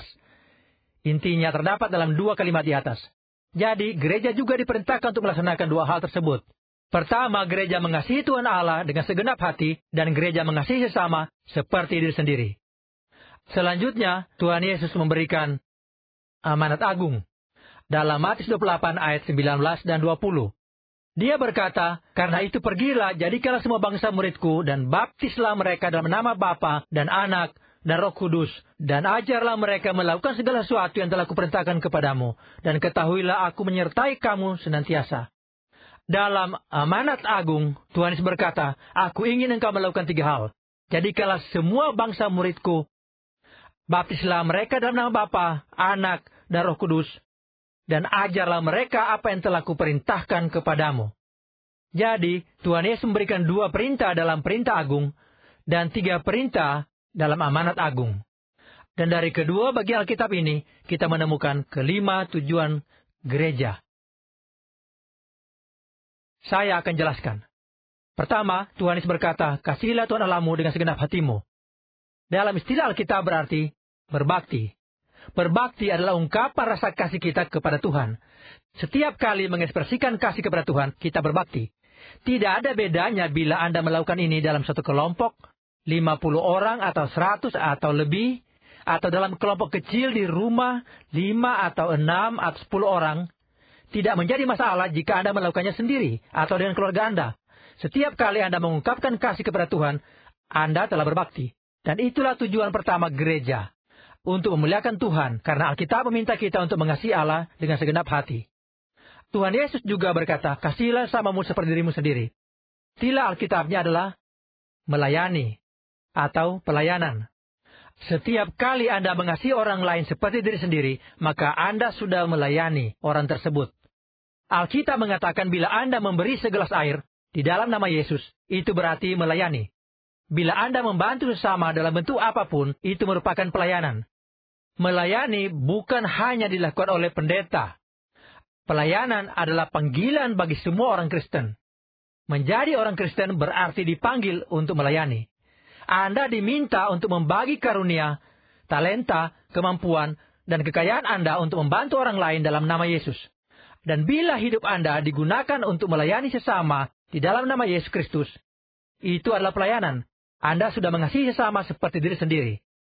intinya terdapat dalam dua kalimat di atas. Jadi, gereja juga diperintahkan untuk melaksanakan dua hal tersebut. Pertama, gereja mengasihi Tuhan Allah dengan segenap hati, dan gereja mengasihi sesama seperti diri sendiri. Selanjutnya, Tuhan Yesus memberikan amanat agung. Dalam Matius dua puluh delapan ayat sembilan belas dan dua puluh. Dia berkata, karena itu pergilah, jadikanlah semua bangsa muridku, dan baptislah mereka dalam nama Bapa dan Anak dan Roh Kudus, dan ajarlah mereka melakukan segala sesuatu yang telah kuperintahkan kepadamu, dan ketahuilah aku menyertai kamu senantiasa. Dalam amanat agung, Tuhan Yesus berkata, aku ingin engkau melakukan tiga hal. Jadikanlah semua bangsa muridku, baptislah mereka dalam nama Bapa, Anak, dan Roh Kudus, dan ajarlah mereka apa yang telah kuperintahkan kepadamu. Jadi, Tuhan Yesus memberikan dua perintah dalam perintah agung, dan tiga perintah dalam amanat agung. Dan dari kedua bagian Alkitab ini, kita menemukan kelima tujuan gereja. Saya akan jelaskan. Pertama, Tuhan Yesus berkata, kasihilah Tuhan Allahmu dengan segenap hatimu. Dalam istilah Alkitab berarti berbakti. Berbakti adalah ungkapan rasa kasih kita kepada Tuhan. Setiap kali mengekspresikan kasih kepada Tuhan, kita berbakti. Tidak ada bedanya bila Anda melakukan ini dalam satu kelompok, lima puluh orang atau seratus atau lebih, atau dalam kelompok kecil di rumah, lima atau enam atau sepuluh orang. Tidak menjadi masalah jika Anda melakukannya sendiri atau dengan keluarga Anda. Setiap kali Anda mengungkapkan kasih kepada Tuhan, Anda telah berbakti. Dan itulah tujuan pertama gereja. Untuk memuliakan Tuhan, karena Alkitab meminta kita untuk mengasihi Allah dengan segenap hati. Tuhan Yesus juga berkata, kasihilah samamu seperti dirimu sendiri. Istilah Alkitabnya adalah melayani atau pelayanan. Setiap kali Anda mengasihi orang lain seperti diri sendiri, maka Anda sudah melayani orang tersebut. Alkitab mengatakan bila Anda memberi segelas air di dalam nama Yesus, itu berarti melayani. Bila Anda membantu sesama dalam bentuk apapun, itu merupakan pelayanan. Melayani bukan hanya dilakukan oleh pendeta. Pelayanan adalah panggilan bagi semua orang Kristen. Menjadi orang Kristen berarti dipanggil untuk melayani. Anda diminta untuk membagi karunia, talenta, kemampuan, dan kekayaan Anda untuk membantu orang lain dalam nama Yesus. Dan bila hidup Anda digunakan untuk melayani sesama di dalam nama Yesus Kristus, itu adalah pelayanan. Anda sudah mengasihi sesama seperti diri sendiri.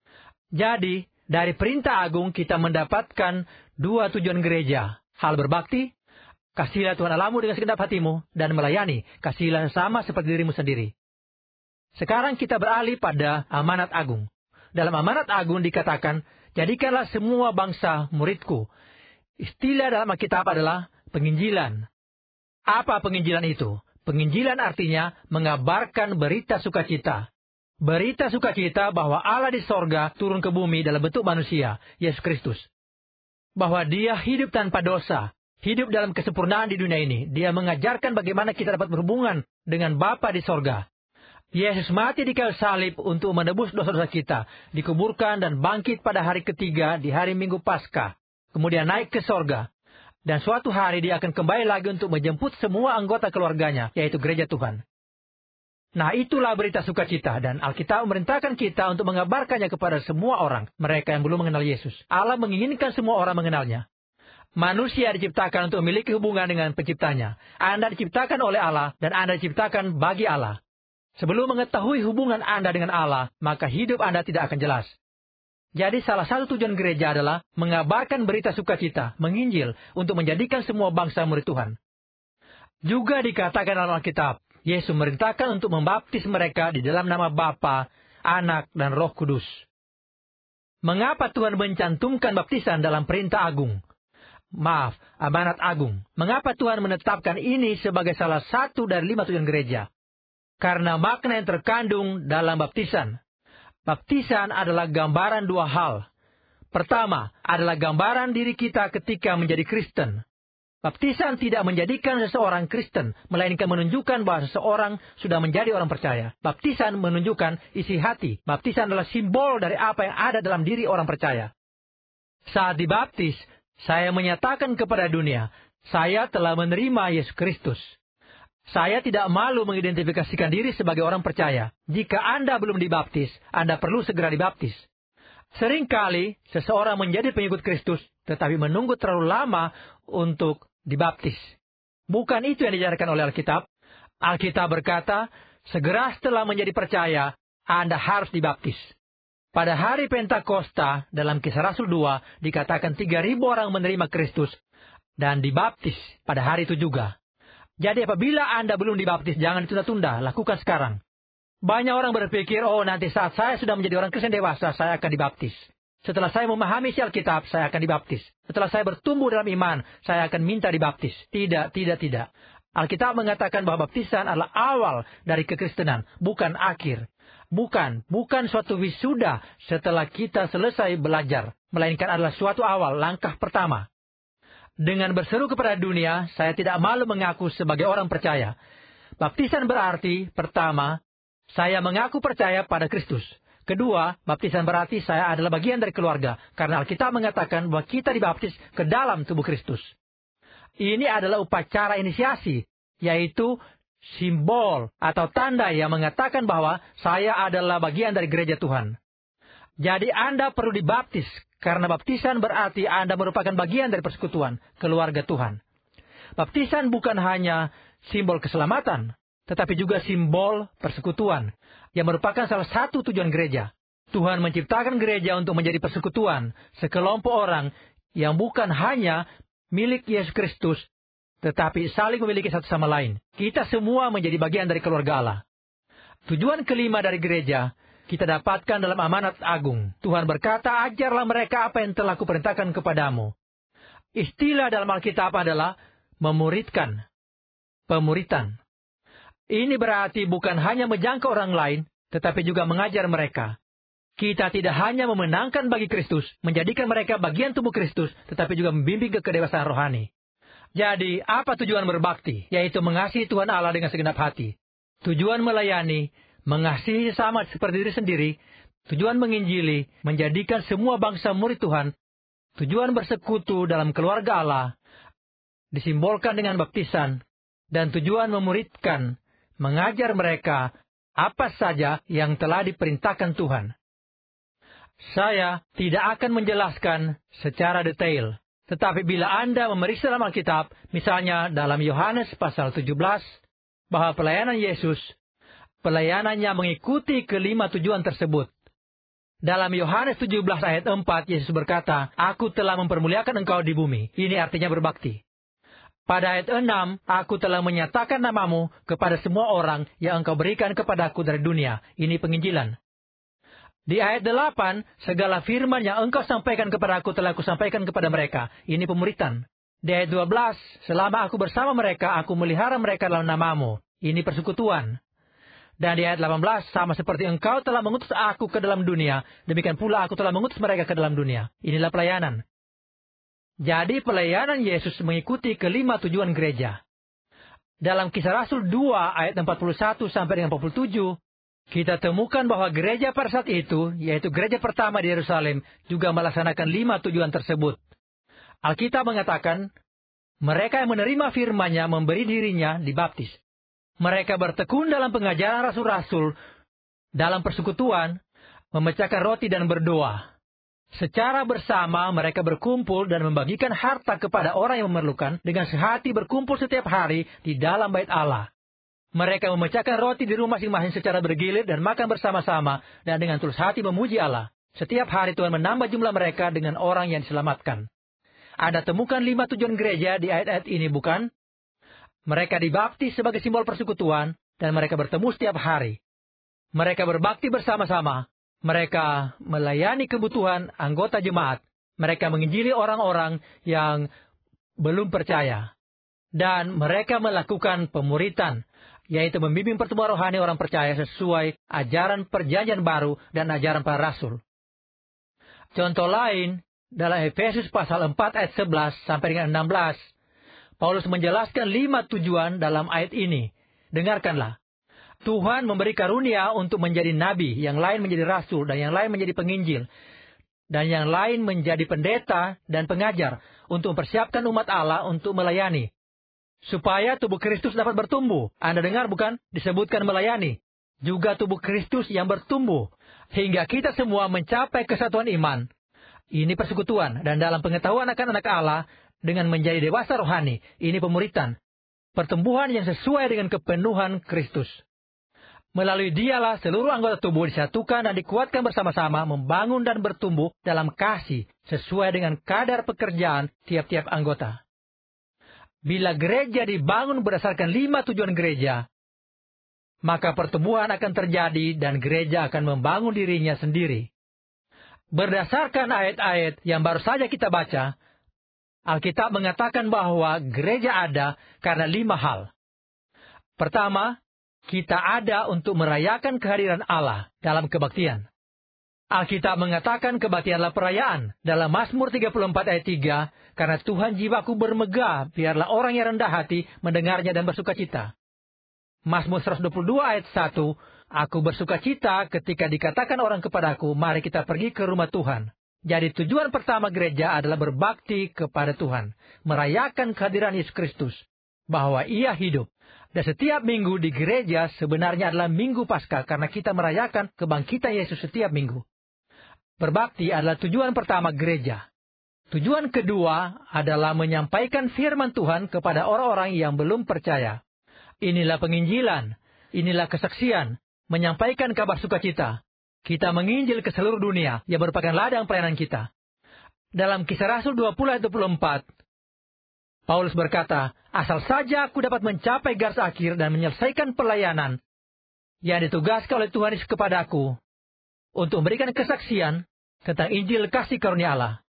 Jadi, dari perintah agung kita mendapatkan dua tujuan gereja. Hal berbakti, kasihilah Tuhan Allahmu dengan segenap hatimu, dan melayani, kasihilah sesama seperti dirimu sendiri. Sekarang kita beralih pada amanat agung. Dalam amanat agung dikatakan, jadikanlah semua bangsa muridku. Istilah dalam Alkitab adalah penginjilan. Apa penginjilan itu? Penginjilan artinya mengabarkan berita sukacita. Berita sukacita bahwa Allah di sorga turun ke bumi dalam bentuk manusia, Yesus Kristus. Bahwa Dia hidup tanpa dosa, hidup dalam kesempurnaan di dunia ini. Dia mengajarkan bagaimana kita dapat berhubungan dengan Bapa di sorga. Yesus mati di kayu salib untuk menebus dosa-dosa kita, dikuburkan dan bangkit pada hari ketiga di hari Minggu Paskah. Kemudian naik ke sorga. Dan suatu hari Dia akan kembali lagi untuk menjemput semua anggota keluarganya, yaitu gereja Tuhan. Nah, itulah berita sukacita, dan Alkitab memerintahkan kita untuk mengabarkannya kepada semua orang, mereka yang belum mengenal Yesus. Allah menginginkan semua orang mengenalnya. Manusia diciptakan untuk memiliki hubungan dengan penciptanya. Anda diciptakan oleh Allah, dan Anda diciptakan bagi Allah. Sebelum mengetahui hubungan Anda dengan Allah, maka hidup Anda tidak akan jelas. Jadi salah satu tujuan gereja adalah mengabarkan berita sukacita, menginjil, untuk menjadikan semua bangsa murid Tuhan. Juga dikatakan dalam Alkitab, Yesus memerintahkan untuk membaptis mereka di dalam nama Bapa, Anak, dan Roh Kudus. Mengapa Tuhan mencantumkan baptisan dalam perintah agung? Maaf, amanat agung. Mengapa Tuhan menetapkan ini sebagai salah satu dari lima tujuan gereja? Karena makna yang terkandung dalam baptisan. Baptisan adalah gambaran dua hal. Pertama, adalah gambaran diri kita ketika menjadi Kristen. Baptisan tidak menjadikan seseorang Kristen, melainkan menunjukkan bahwa seseorang sudah menjadi orang percaya. Baptisan menunjukkan isi hati. Baptisan adalah simbol dari apa yang ada dalam diri orang percaya. Saat dibaptis, saya menyatakan kepada dunia, saya telah menerima Yesus Kristus. Saya tidak malu mengidentifikasikan diri sebagai orang percaya. Jika Anda belum dibaptis, Anda perlu segera dibaptis. Seringkali, seseorang menjadi pengikut Kristus, tetapi menunggu terlalu lama untuk dibaptis. Bukan itu yang diajarkan oleh Alkitab. Alkitab berkata, segera setelah menjadi percaya, Anda harus dibaptis. Pada hari Pentakosta, dalam Kisah Rasul dua, dikatakan tiga ribu orang menerima Kristus dan dibaptis pada hari itu juga. Jadi apabila Anda belum dibaptis, jangan ditunda-tunda, lakukan sekarang. Banyak orang berpikir, oh nanti saat saya sudah menjadi orang Kristen dewasa, saya akan dibaptis. Setelah saya memahami isi Alkitab, saya akan dibaptis. Setelah saya bertumbuh dalam iman, saya akan minta dibaptis. Tidak, tidak, tidak. Alkitab mengatakan bahwa baptisan adalah awal dari kekristenan, bukan akhir. Bukan, bukan suatu wisuda setelah kita selesai belajar, melainkan adalah suatu awal, langkah pertama. Dengan berseru kepada dunia, saya tidak malu mengaku sebagai orang percaya. Baptisan berarti, pertama, saya mengaku percaya pada Kristus. Kedua, baptisan berarti saya adalah bagian dari keluarga, karena Alkitab mengatakan bahwa kita dibaptis ke dalam tubuh Kristus. Ini adalah upacara inisiasi, yaitu simbol atau tanda yang mengatakan bahwa saya adalah bagian dari gereja Tuhan. Jadi Anda perlu dibaptis, karena baptisan berarti Anda merupakan bagian dari persekutuan, keluarga Tuhan. Baptisan bukan hanya simbol keselamatan, tetapi juga simbol persekutuan, yang merupakan salah satu tujuan gereja. Tuhan menciptakan gereja untuk menjadi persekutuan, sekelompok orang yang bukan hanya milik Yesus Kristus, tetapi saling memiliki satu sama lain. Kita semua menjadi bagian dari keluarga Allah. Tujuan kelima dari gereja, kita dapatkan dalam amanat agung. Tuhan berkata, ajarlah mereka apa yang telah kuperintahkan kepadamu. Istilah dalam Alkitab adalah memuridkan, pemuritan. Ini berarti bukan hanya menjangkau orang lain, tetapi juga mengajar mereka. Kita tidak hanya memenangkan bagi Kristus, menjadikan mereka bagian tubuh Kristus, tetapi juga membimbing ke kedewasaan rohani. Jadi, apa tujuan berbakti? Yaitu mengasihi Tuhan Allah dengan segenap hati. Tujuan melayani, mengasihi sesama seperti diri sendiri. Tujuan menginjili, menjadikan semua bangsa murid Tuhan. Tujuan bersekutu dalam keluarga Allah, disimbolkan dengan baptisan. Dan tujuan memuridkan, mengajar mereka apa saja yang telah diperintahkan Tuhan. Saya tidak akan menjelaskan secara detail. Tetapi bila Anda memeriksa dalam Alkitab, misalnya dalam Yohanes pasal tujuh belas, bahwa pelayanan Yesus pelayanannya mengikuti kelima tujuan tersebut. Dalam Yohanes tujuh belas ayat empat, Yesus berkata, "Aku telah mempermuliakan engkau di bumi." Ini artinya berbakti. Pada ayat enam, "Aku telah menyatakan namamu kepada semua orang yang engkau berikan kepadaku dari dunia." Ini penginjilan. Di ayat delapan, "Segala firman yang engkau sampaikan kepada aku telah aku sampaikan kepada mereka." Ini pemuritan. Di ayat dua belas, "Selama aku bersama mereka, aku melihara mereka dalam namamu." Ini persekutuan. Dan di ayat delapan belas, "Sama seperti engkau telah mengutus aku ke dalam dunia, demikian pula aku telah mengutus mereka ke dalam dunia." Inilah pelayanan. Jadi pelayanan Yesus mengikuti kelima tujuan gereja. Dalam Kisah Rasul dua ayat empat puluh satu sampai dengan empat puluh tujuh, kita temukan bahwa gereja pada saat itu, yaitu gereja pertama di Yerusalem, juga melaksanakan lima tujuan tersebut. Alkitab mengatakan, mereka yang menerima firman-Nya memberi dirinya dibaptis. Mereka bertekun dalam pengajaran rasul-rasul, dalam persekutuan, memecahkan roti dan berdoa. Secara bersama mereka berkumpul dan membagikan harta kepada orang yang memerlukan dengan sehati berkumpul setiap hari di dalam bait Allah. Mereka memecahkan roti di rumah masing-masing secara bergilir dan makan bersama-sama dan dengan tulus hati memuji Allah. Setiap hari Tuhan menambah jumlah mereka dengan orang yang diselamatkan. Anda temukan lima tujuan gereja di ayat-ayat ini, bukan? Mereka dibaptis sebagai simbol persekutuan dan mereka bertemu setiap hari. Mereka berbakti bersama-sama. Mereka melayani kebutuhan anggota jemaat. Mereka menginjili orang-orang yang belum percaya. Dan mereka melakukan pemuritan, yaitu membimbing pertumbuhan rohani orang percaya sesuai ajaran perjanjian baru dan ajaran para rasul. Contoh lain, dalam Efesus pasal empat ayat sebelas sampai dengan enam belas, Paulus menjelaskan lima tujuan dalam ayat ini. Dengarkanlah. Tuhan memberi karunia untuk menjadi nabi, yang lain menjadi rasul, dan yang lain menjadi penginjil, dan yang lain menjadi pendeta dan pengajar, untuk mempersiapkan umat Allah untuk melayani. Supaya tubuh Kristus dapat bertumbuh. Anda dengar bukan? Disebutkan melayani. Juga tubuh Kristus yang bertumbuh. Hingga kita semua mencapai kesatuan iman. Ini persekutuan. Dan dalam pengetahuan akan anak Allah, dengan menjadi dewasa rohani. Ini pemuritan. Pertumbuhan yang sesuai dengan kepenuhan Kristus. Melalui dialah seluruh anggota tubuh disatukan dan dikuatkan bersama-sama, membangun dan bertumbuh dalam kasih, sesuai dengan kadar pekerjaan tiap-tiap anggota. Bila gereja dibangun berdasarkan lima tujuan gereja, maka pertumbuhan akan terjadi dan gereja akan membangun dirinya sendiri. Berdasarkan ayat-ayat yang baru saja kita baca, Alkitab mengatakan bahwa gereja ada karena lima hal. Pertama, kita ada untuk merayakan kehadiran Allah dalam kebaktian. Alkitab mengatakan kebaktian adalah perayaan. Dalam Mazmur tiga puluh empat ayat tiga, "Karena Tuhan jiwaku bermegah, biarlah orang yang rendah hati mendengarnya dan bersukacita." Mazmur seratus dua puluh dua ayat satu, "Aku bersukacita ketika dikatakan orang kepadaku, mari kita pergi ke rumah Tuhan." Jadi tujuan pertama gereja adalah berbakti kepada Tuhan, merayakan kehadiran Yesus Kristus, bahwa Ia hidup. Dan setiap minggu di gereja sebenarnya adalah minggu Paskah karena kita merayakan kebangkitan Yesus setiap minggu. Berbakti adalah tujuan pertama gereja. Tujuan kedua adalah menyampaikan firman Tuhan kepada orang-orang yang belum percaya. Inilah penginjilan, inilah kesaksian, menyampaikan kabar sukacita. Kita menginjil ke seluruh dunia yang merupakan ladang pelayanan kita. Dalam Kisah Rasul dua puluh ayat dua puluh empat, Paulus berkata, "Asal saja aku dapat mencapai garis akhir dan menyelesaikan pelayanan yang ditugaskan oleh Tuhan Yesus kepadaku untuk memberikan kesaksian tentang Injil kasih karunia Allah."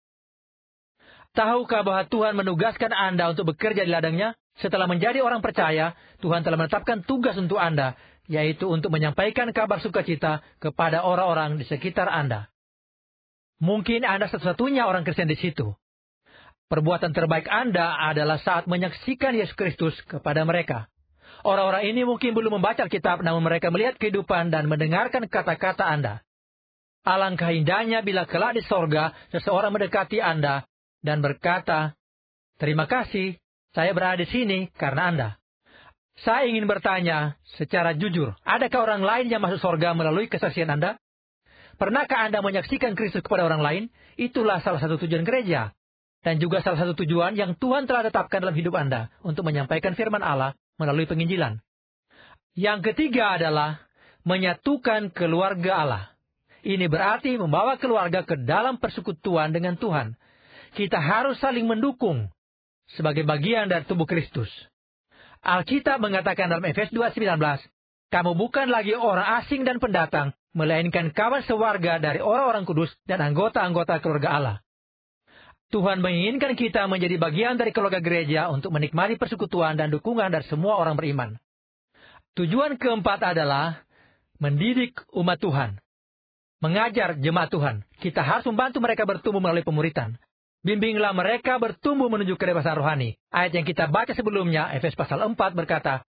Tahukah bahwa Tuhan menugaskan Anda untuk bekerja di ladangnya? Setelah menjadi orang percaya, Tuhan telah menetapkan tugas untuk Anda, yaitu untuk menyampaikan kabar sukacita kepada orang-orang di sekitar Anda. Mungkin Anda satu-satunya orang Kristen di situ. Perbuatan terbaik Anda adalah saat menyaksikan Yesus Kristus kepada mereka. Orang-orang ini mungkin belum membaca Alkitab, namun mereka melihat kehidupan dan mendengarkan kata-kata Anda. Alangkah indahnya bila kelak di sorga seseorang mendekati Anda dan berkata, "Terima kasih, saya berada di sini karena Anda." Saya ingin bertanya secara jujur, adakah orang lain yang masuk sorga melalui kesaksian Anda? Pernahkah Anda menyaksikan Kristus kepada orang lain? Itulah salah satu tujuan gereja. Dan juga salah satu tujuan yang Tuhan telah tetapkan dalam hidup Anda untuk menyampaikan firman Allah melalui penginjilan. Yang ketiga adalah menyatukan keluarga Allah. Ini berarti membawa keluarga ke dalam persekutuan dengan Tuhan. Kita harus saling mendukung sebagai bagian dari tubuh Kristus. Alkitab mengatakan dalam Efesus dua sembilan belas, kamu bukan lagi orang asing dan pendatang, melainkan kawan sewarga dari orang-orang kudus dan anggota-anggota keluarga Allah. Tuhan menginginkan kita menjadi bagian dari keluarga gereja untuk menikmati persekutuan dan dukungan dari semua orang beriman. Tujuan keempat adalah mendidik umat Tuhan. Mengajar jemaat Tuhan. Kita harus membantu mereka bertumbuh melalui pemuritan. Bimbinglah mereka bertumbuh menuju kedewasaan rohani. Ayat yang kita baca sebelumnya, Efesus pasal empat berkata,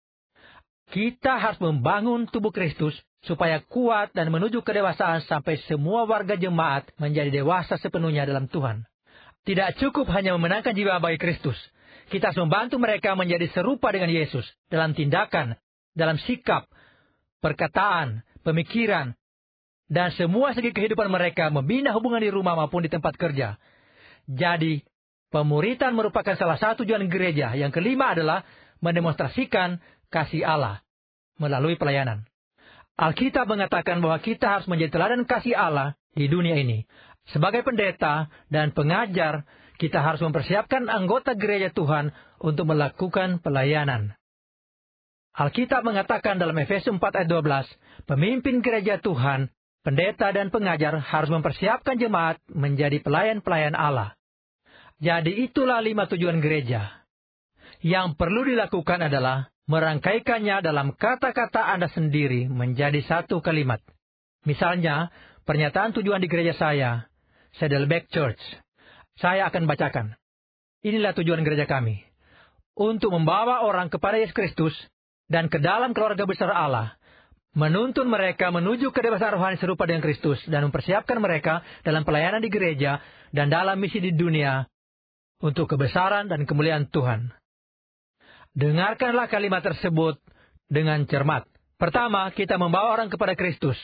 kita harus membangun tubuh Kristus supaya kuat dan menuju kedewasaan sampai semua warga jemaat menjadi dewasa sepenuhnya dalam Tuhan. Tidak cukup hanya memenangkan jiwa bagi Kristus. Kita harus membantu mereka menjadi serupa dengan Yesus dalam tindakan, dalam sikap, perkataan, pemikiran, dan semua segi kehidupan mereka, membina hubungan di rumah maupun di tempat kerja. Jadi, pemuritan merupakan salah satu tujuan gereja. Yang kelima adalah mendemonstrasikan kasih Allah melalui pelayanan. Alkitab mengatakan bahwa kita harus menjadi teladan kasih Allah di dunia ini. Sebagai pendeta dan pengajar, kita harus mempersiapkan anggota gereja Tuhan untuk melakukan pelayanan. Alkitab mengatakan dalam Efesus empat ayat dua belas, pemimpin gereja Tuhan, pendeta dan pengajar harus mempersiapkan jemaat menjadi pelayan-pelayan Allah. Jadi itulah lima tujuan gereja. Yang perlu dilakukan adalah merangkaikannya dalam kata-kata Anda sendiri menjadi satu kalimat. Misalnya, pernyataan tujuan di gereja saya, Saddleback Church. Saya akan bacakan. Inilah tujuan gereja kami. Untuk membawa orang kepada Yesus Kristus dan ke dalam keluarga besar Allah. Menuntun mereka menuju kedewasaan rohani serupa dengan Kristus dan mempersiapkan mereka dalam pelayanan di gereja dan dalam misi di dunia untuk kebesaran dan kemuliaan Tuhan. Dengarkanlah kalimat tersebut dengan cermat. Pertama, kita membawa orang kepada Kristus.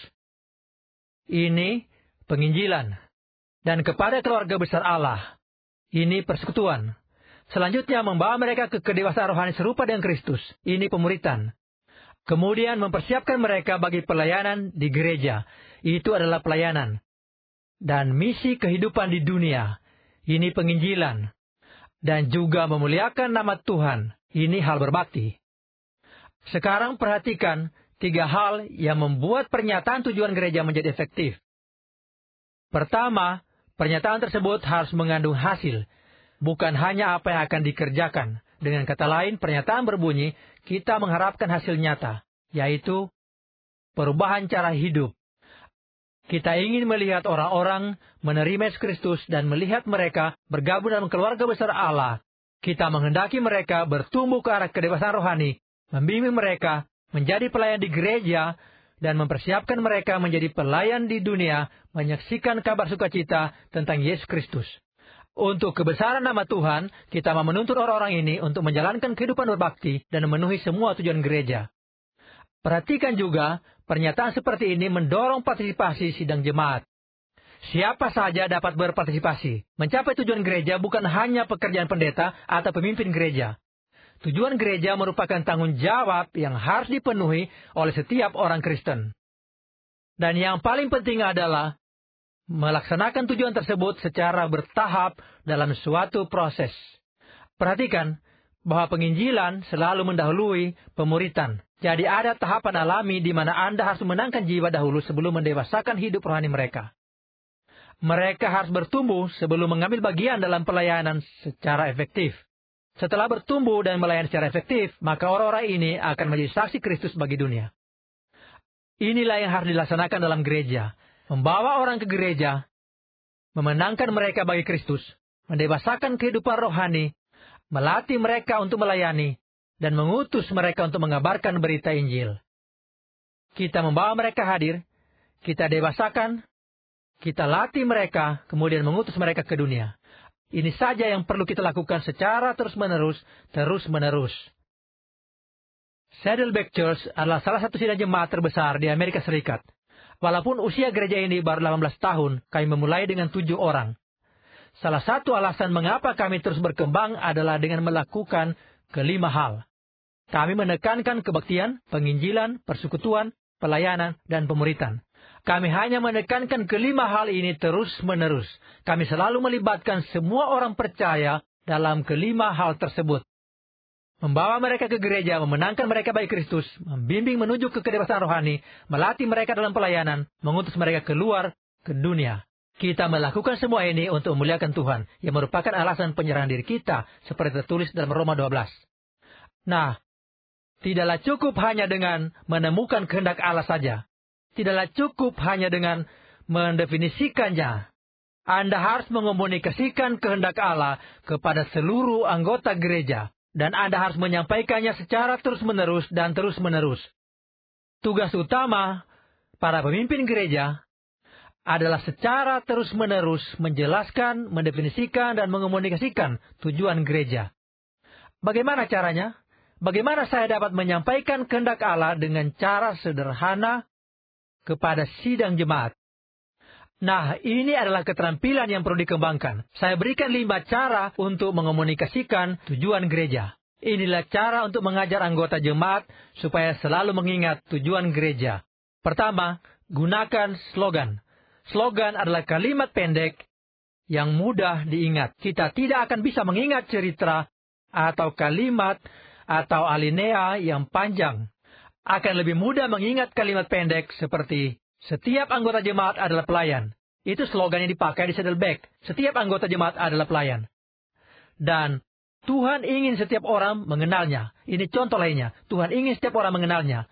Ini penginjilan. Dan kepada keluarga besar Allah. Ini persekutuan. Selanjutnya, membawa mereka ke kedewasaan rohani serupa dengan Kristus. Ini pemuritan. Kemudian mempersiapkan mereka bagi pelayanan di gereja. Itu adalah pelayanan. Dan misi kehidupan di dunia. Ini penginjilan. Dan juga memuliakan nama Tuhan. Ini hal berbakti. Sekarang perhatikan tiga hal yang membuat pernyataan tujuan gereja menjadi efektif. Pertama, pernyataan tersebut harus mengandung hasil. Bukan hanya apa yang akan dikerjakan. Dengan kata lain, pernyataan berbunyi, kita mengharapkan hasil nyata. Yaitu, perubahan cara hidup. Kita ingin melihat orang-orang menerima Yesus Kristus dan melihat mereka bergabung dalam keluarga besar Allah. Kita menghendaki mereka bertumbuh ke arah kedewasaan rohani, membimbing mereka menjadi pelayan di gereja, dan mempersiapkan mereka menjadi pelayan di dunia, menyaksikan kabar sukacita tentang Yesus Kristus. Untuk kebesaran nama Tuhan, kita mau menuntut orang-orang ini untuk menjalankan kehidupan berbakti dan memenuhi semua tujuan gereja. Perhatikan juga, pernyataan seperti ini mendorong partisipasi sidang jemaat. Siapa saja dapat berpartisipasi. Mencapai tujuan gereja bukan hanya pekerjaan pendeta atau pemimpin gereja. Tujuan gereja merupakan tanggung jawab yang harus dipenuhi oleh setiap orang Kristen. Dan yang paling penting adalah melaksanakan tujuan tersebut secara bertahap dalam suatu proses. Perhatikan bahwa penginjilan selalu mendahului pemuritan. Jadi ada tahapan alami di mana Anda harus memenangkan jiwa dahulu sebelum mendewasakan hidup rohani mereka. Mereka harus bertumbuh sebelum mengambil bagian dalam pelayanan secara efektif. Setelah bertumbuh dan melayani secara efektif, maka orang-orang ini akan menjadi saksi Kristus bagi dunia. Inilah yang harus dilaksanakan dalam gereja. Membawa orang ke gereja, memenangkan mereka bagi Kristus, mendewasakan kehidupan rohani, melatih mereka untuk melayani, dan mengutus mereka untuk mengabarkan berita Injil. Kita membawa mereka hadir, kita dewasakan, kita latih mereka, kemudian mengutus mereka ke dunia. Ini saja yang perlu kita lakukan secara terus-menerus, terus-menerus. Saddleback Church adalah salah satu sidang jemaat terbesar di Amerika Serikat. Walaupun usia gereja ini baru delapan belas tahun, kami memulai dengan tujuh orang. Salah satu alasan mengapa kami terus berkembang adalah dengan melakukan kelima hal. Kami menekankan kebaktian, penginjilan, persekutuan, pelayanan, dan pemuritan. Kami hanya menekankan kelima hal ini terus-menerus. Kami selalu melibatkan semua orang percaya dalam kelima hal tersebut. Membawa mereka ke gereja, memenangkan mereka bagi Kristus, membimbing menuju ke kebebasan rohani, melatih mereka dalam pelayanan, mengutus mereka keluar ke dunia. Kita melakukan semua ini untuk memuliakan Tuhan, yang merupakan alasan penyerahan diri kita, seperti tertulis dalam Roma dua belas. Nah, tidaklah cukup hanya dengan menemukan kehendak Allah saja. Tidaklah cukup hanya dengan mendefinisikannya. Anda harus mengomunikasikan kehendak Allah kepada seluruh anggota gereja, dan Anda harus menyampaikannya secara terus-menerus dan terus-menerus. Tugas utama para pemimpin gereja adalah secara terus-menerus menjelaskan, mendefinisikan, dan mengomunikasikan tujuan gereja. Bagaimana caranya? Bagaimana saya dapat menyampaikan kehendak Allah dengan cara sederhana kepada sidang jemaat? Nah, ini adalah keterampilan yang perlu dikembangkan. Saya berikan lima cara untuk mengomunikasikan tujuan gereja. Inilah cara untuk mengajar anggota jemaat supaya selalu mengingat tujuan gereja. Pertama, gunakan slogan. Slogan adalah kalimat pendek yang mudah diingat. Kita tidak akan bisa mengingat cerita atau kalimat atau alinea yang panjang. Akan lebih mudah mengingat kalimat pendek seperti setiap anggota jemaat adalah pelayan. Itu slogan yang dipakai di Saddleback. Setiap anggota jemaat adalah pelayan. Dan Tuhan ingin setiap orang mengenalnya. Ini contoh lainnya. Tuhan ingin setiap orang mengenalnya.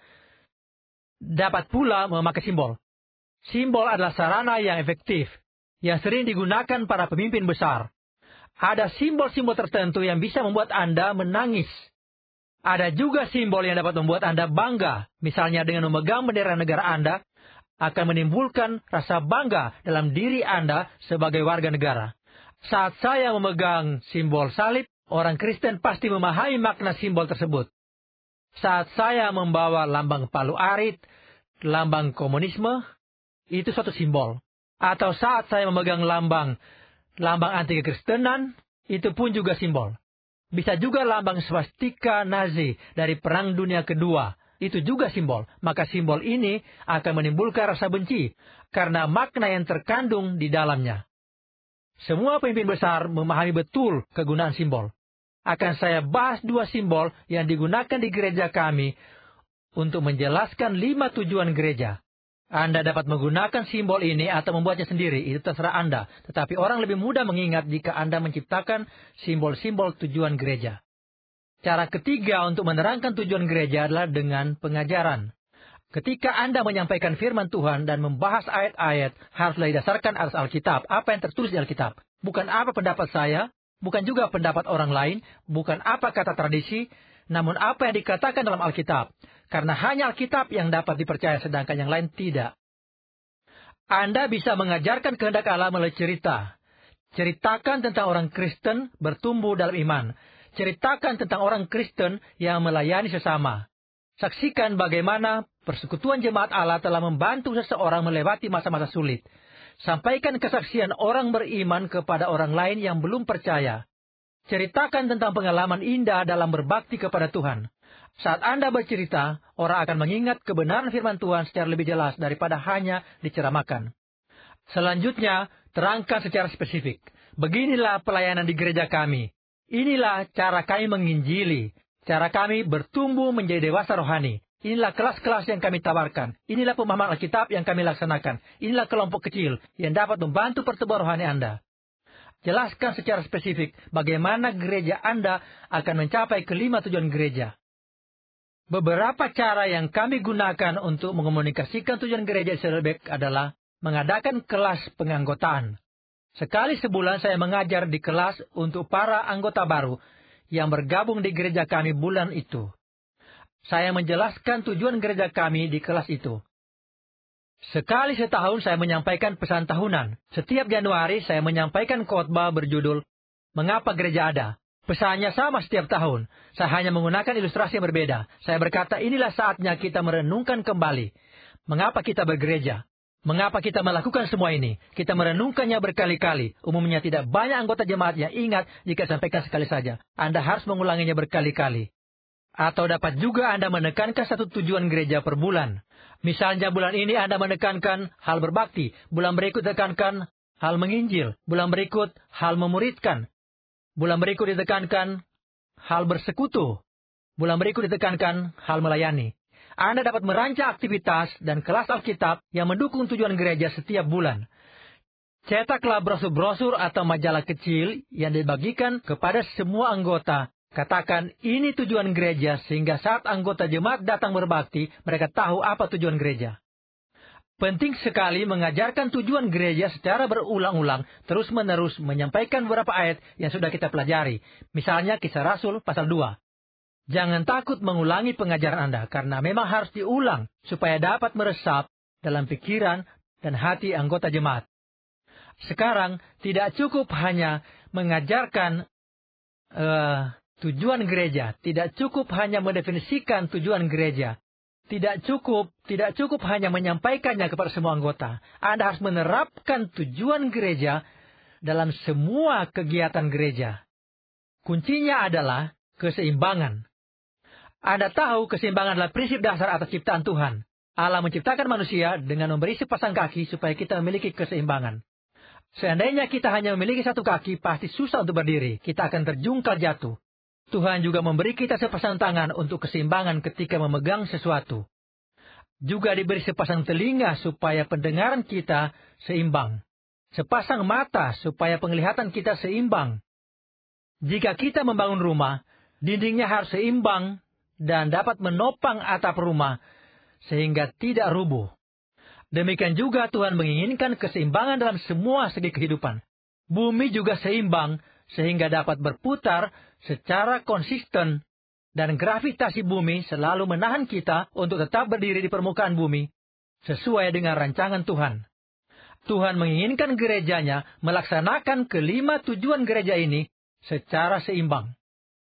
Dapat pula memakai simbol. Simbol adalah sarana yang efektif, yang sering digunakan para pemimpin besar. Ada simbol-simbol tertentu yang bisa membuat Anda menangis. Ada juga simbol yang dapat membuat Anda bangga. Misalnya dengan memegang bendera negara Anda, akan menimbulkan rasa bangga dalam diri Anda sebagai warga negara. Saat saya memegang simbol salib, orang Kristen pasti memahami makna simbol tersebut. Saat saya membawa lambang palu arit, lambang komunisme, itu suatu simbol. Atau saat saya memegang lambang lambang anti kekristenan, itu pun juga simbol. Bisa juga lambang swastika Nazi dari Perang Dunia Kedua, itu juga simbol. Maka simbol ini akan menimbulkan rasa benci karena makna yang terkandung di dalamnya. Semua pemimpin besar memahami betul kegunaan simbol. Akan saya bahas dua simbol yang digunakan di gereja kami untuk menjelaskan lima tujuan gereja. Anda dapat menggunakan simbol ini atau membuatnya sendiri, itu terserah Anda. Tetapi orang lebih mudah mengingat jika Anda menciptakan simbol-simbol tujuan gereja. Cara ketiga untuk menerangkan tujuan gereja adalah dengan pengajaran. Ketika Anda menyampaikan firman Tuhan dan membahas ayat-ayat, haruslah didasarkan atas Alkitab, apa yang tertulis di Alkitab. Bukan apa pendapat saya, bukan juga pendapat orang lain, bukan apa kata tradisi, namun apa yang dikatakan dalam Alkitab. Karena hanya Alkitab yang dapat dipercaya, sedangkan yang lain tidak. Anda bisa mengajarkan kehendak Allah melalui cerita. Ceritakan tentang orang Kristen bertumbuh dalam iman. Ceritakan tentang orang Kristen yang melayani sesama. Saksikan bagaimana persekutuan jemaat Allah telah membantu seseorang melewati masa-masa sulit. Sampaikan kesaksian orang beriman kepada orang lain yang belum percaya. Ceritakan tentang pengalaman indah dalam berbakti kepada Tuhan. Saat Anda bercerita, orang akan mengingat kebenaran firman Tuhan secara lebih jelas daripada hanya diceramakan. Selanjutnya, terangkan secara spesifik. Beginilah pelayanan di gereja kami. Inilah cara kami menginjili. Cara kami bertumbuh menjadi dewasa rohani. Inilah kelas-kelas yang kami tawarkan. Inilah pemahaman Alkitab yang kami laksanakan. Inilah kelompok kecil yang dapat membantu pertumbuhan rohani Anda. Jelaskan secara spesifik bagaimana gereja Anda akan mencapai kelima tujuan gereja. Beberapa cara yang kami gunakan untuk mengomunikasikan tujuan gereja Saddleback adalah mengadakan kelas penganggotaan. Sekali sebulan saya mengajar di kelas untuk para anggota baru yang bergabung di gereja kami bulan itu. Saya menjelaskan tujuan gereja kami di kelas itu. Sekali setahun saya menyampaikan pesan tahunan. Setiap Januari saya menyampaikan khotbah berjudul Mengapa Gereja Ada. Pesannya sama setiap tahun. Saya hanya menggunakan ilustrasi yang berbeda. Saya berkata inilah saatnya kita merenungkan kembali. Mengapa kita bergereja? Mengapa kita melakukan semua ini? Kita merenungkannya berkali-kali. Umumnya tidak banyak anggota jemaat yang ingat jika sampaikan sekali saja. Anda harus mengulanginya berkali-kali. Atau dapat juga Anda menekankan satu tujuan gereja per bulan. Misalnya bulan ini Anda menekankan hal berbakti, bulan berikut tekankan hal menginjil, bulan berikut hal memuridkan, bulan berikut ditekankan hal bersekutu, bulan berikut ditekankan hal melayani. Anda dapat merancang aktivitas dan kelas Alkitab yang mendukung tujuan gereja setiap bulan. Cetaklah brosur-brosur atau majalah kecil yang dibagikan kepada semua anggota. Katakan, ini tujuan gereja, sehingga saat anggota jemaat datang berbakti, mereka tahu apa tujuan gereja. Penting sekali mengajarkan tujuan gereja secara berulang-ulang, terus-menerus menyampaikan beberapa ayat yang sudah kita pelajari. Misalnya Kisah Rasul pasal dua. Jangan takut mengulangi pengajaran Anda, karena memang harus diulang, supaya dapat meresap dalam pikiran dan hati anggota jemaat. Sekarang, tidak cukup hanya mengajarkan uh, tujuan gereja, tidak cukup hanya mendefinisikan tujuan gereja, tidak cukup, tidak cukup hanya menyampaikannya kepada semua anggota. Anda harus menerapkan tujuan gereja dalam semua kegiatan gereja. Kuncinya adalah keseimbangan. Anda tahu keseimbangan adalah prinsip dasar atas ciptaan Tuhan. Allah menciptakan manusia dengan memberi sepasang kaki supaya kita memiliki keseimbangan. Seandainya kita hanya memiliki satu kaki, pasti susah untuk berdiri. Kita akan terjungkal jatuh. Tuhan juga memberi kita sepasang tangan untuk keseimbangan ketika memegang sesuatu. Juga diberi sepasang telinga supaya pendengaran kita seimbang. Sepasang mata supaya penglihatan kita seimbang. Jika kita membangun rumah, dindingnya harus seimbang dan dapat menopang atap rumah sehingga tidak rubuh. Demikian juga Tuhan menginginkan keseimbangan dalam semua segi kehidupan. Bumi juga seimbang sehingga dapat berputar secara konsisten dan gravitasi bumi selalu menahan kita untuk tetap berdiri di permukaan bumi sesuai dengan rancangan Tuhan. Tuhan menginginkan gerejanya melaksanakan kelima tujuan gereja ini secara seimbang.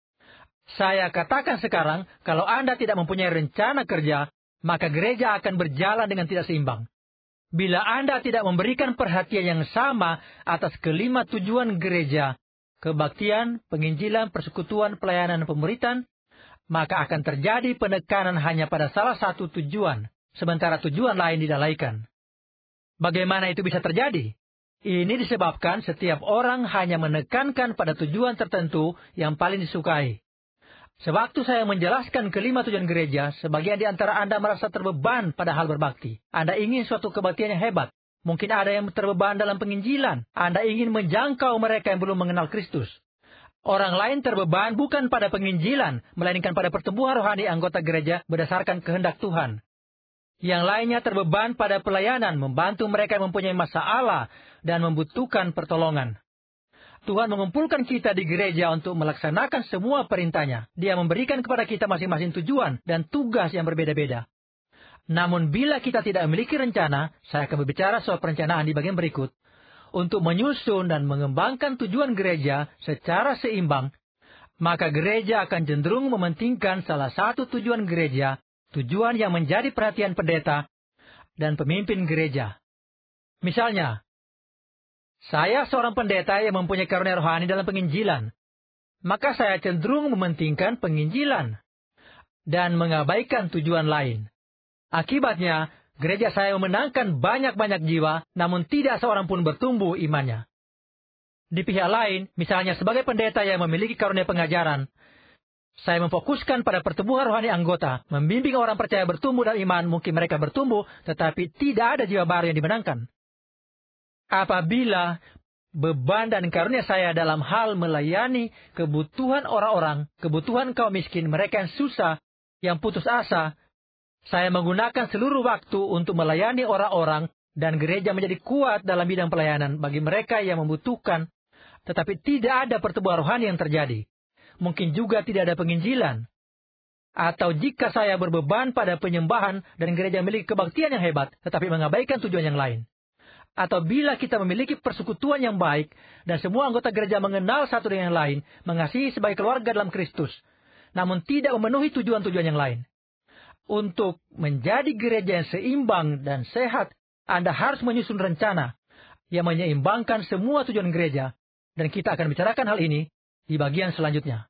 Saya katakan sekarang, kalau Anda tidak mempunyai rencana kerja, maka gereja akan berjalan dengan tidak seimbang. Bila Anda tidak memberikan perhatian yang sama atas kelima tujuan gereja, kebaktian, penginjilan, persekutuan, pelayanan, dan pemuritan, maka akan terjadi penekanan hanya pada salah satu tujuan, sementara tujuan lain dilalaikan. Bagaimana itu bisa terjadi? Ini disebabkan setiap orang hanya menekankan pada tujuan tertentu yang paling disukai. Sewaktu saya menjelaskan kelima tujuan gereja, sebagian di antara Anda merasa terbeban pada hal berbakti. Anda ingin suatu kebaktian yang hebat. Mungkin ada yang terbeban dalam penginjilan. Anda ingin menjangkau mereka yang belum mengenal Kristus. Orang lain terbeban bukan pada penginjilan, melainkan pada pertumbuhan rohani anggota gereja berdasarkan kehendak Tuhan. Yang lainnya terbeban pada pelayanan, membantu mereka yang mempunyai masalah dan membutuhkan pertolongan. Tuhan mengumpulkan kita di gereja untuk melaksanakan semua perintahnya. Dia memberikan kepada kita masing-masing tujuan dan tugas yang berbeda-beda. Namun bila kita tidak memiliki rencana, saya akan berbicara soal perencanaan di bagian berikut. Untuk menyusun dan mengembangkan tujuan gereja secara seimbang, maka gereja akan cenderung mementingkan salah satu tujuan gereja, tujuan yang menjadi perhatian pendeta dan pemimpin gereja. Misalnya, saya seorang pendeta yang mempunyai karunia rohani dalam penginjilan. Maka saya cenderung mementingkan penginjilan dan mengabaikan tujuan lain. Akibatnya, gereja saya memenangkan banyak-banyak jiwa, namun tidak seorang pun bertumbuh imannya. Di pihak lain, misalnya sebagai pendeta yang memiliki karunia pengajaran, saya memfokuskan pada pertumbuhan rohani anggota, membimbing orang percaya bertumbuh dalam iman, mungkin mereka bertumbuh, tetapi tidak ada jiwa baru yang dimenangkan. Apabila beban dan karunia saya dalam hal melayani kebutuhan orang-orang, kebutuhan kaum miskin, mereka yang susah, yang putus asa, saya menggunakan seluruh waktu untuk melayani orang-orang dan gereja menjadi kuat dalam bidang pelayanan bagi mereka yang membutuhkan, tetapi tidak ada pertumbuhan rohani yang terjadi. Mungkin juga tidak ada penginjilan. Atau jika saya berbeban pada penyembahan dan gereja memiliki kebaktian yang hebat, tetapi mengabaikan tujuan yang lain. Atau bila kita memiliki persekutuan yang baik, dan semua anggota gereja mengenal satu dengan yang lain, mengasihi sebagai keluarga dalam Kristus, namun tidak memenuhi tujuan-tujuan yang lain. Untuk menjadi gereja yang seimbang dan sehat, Anda harus menyusun rencana yang menyeimbangkan semua tujuan gereja, dan kita akan bicarakan hal ini di bagian selanjutnya.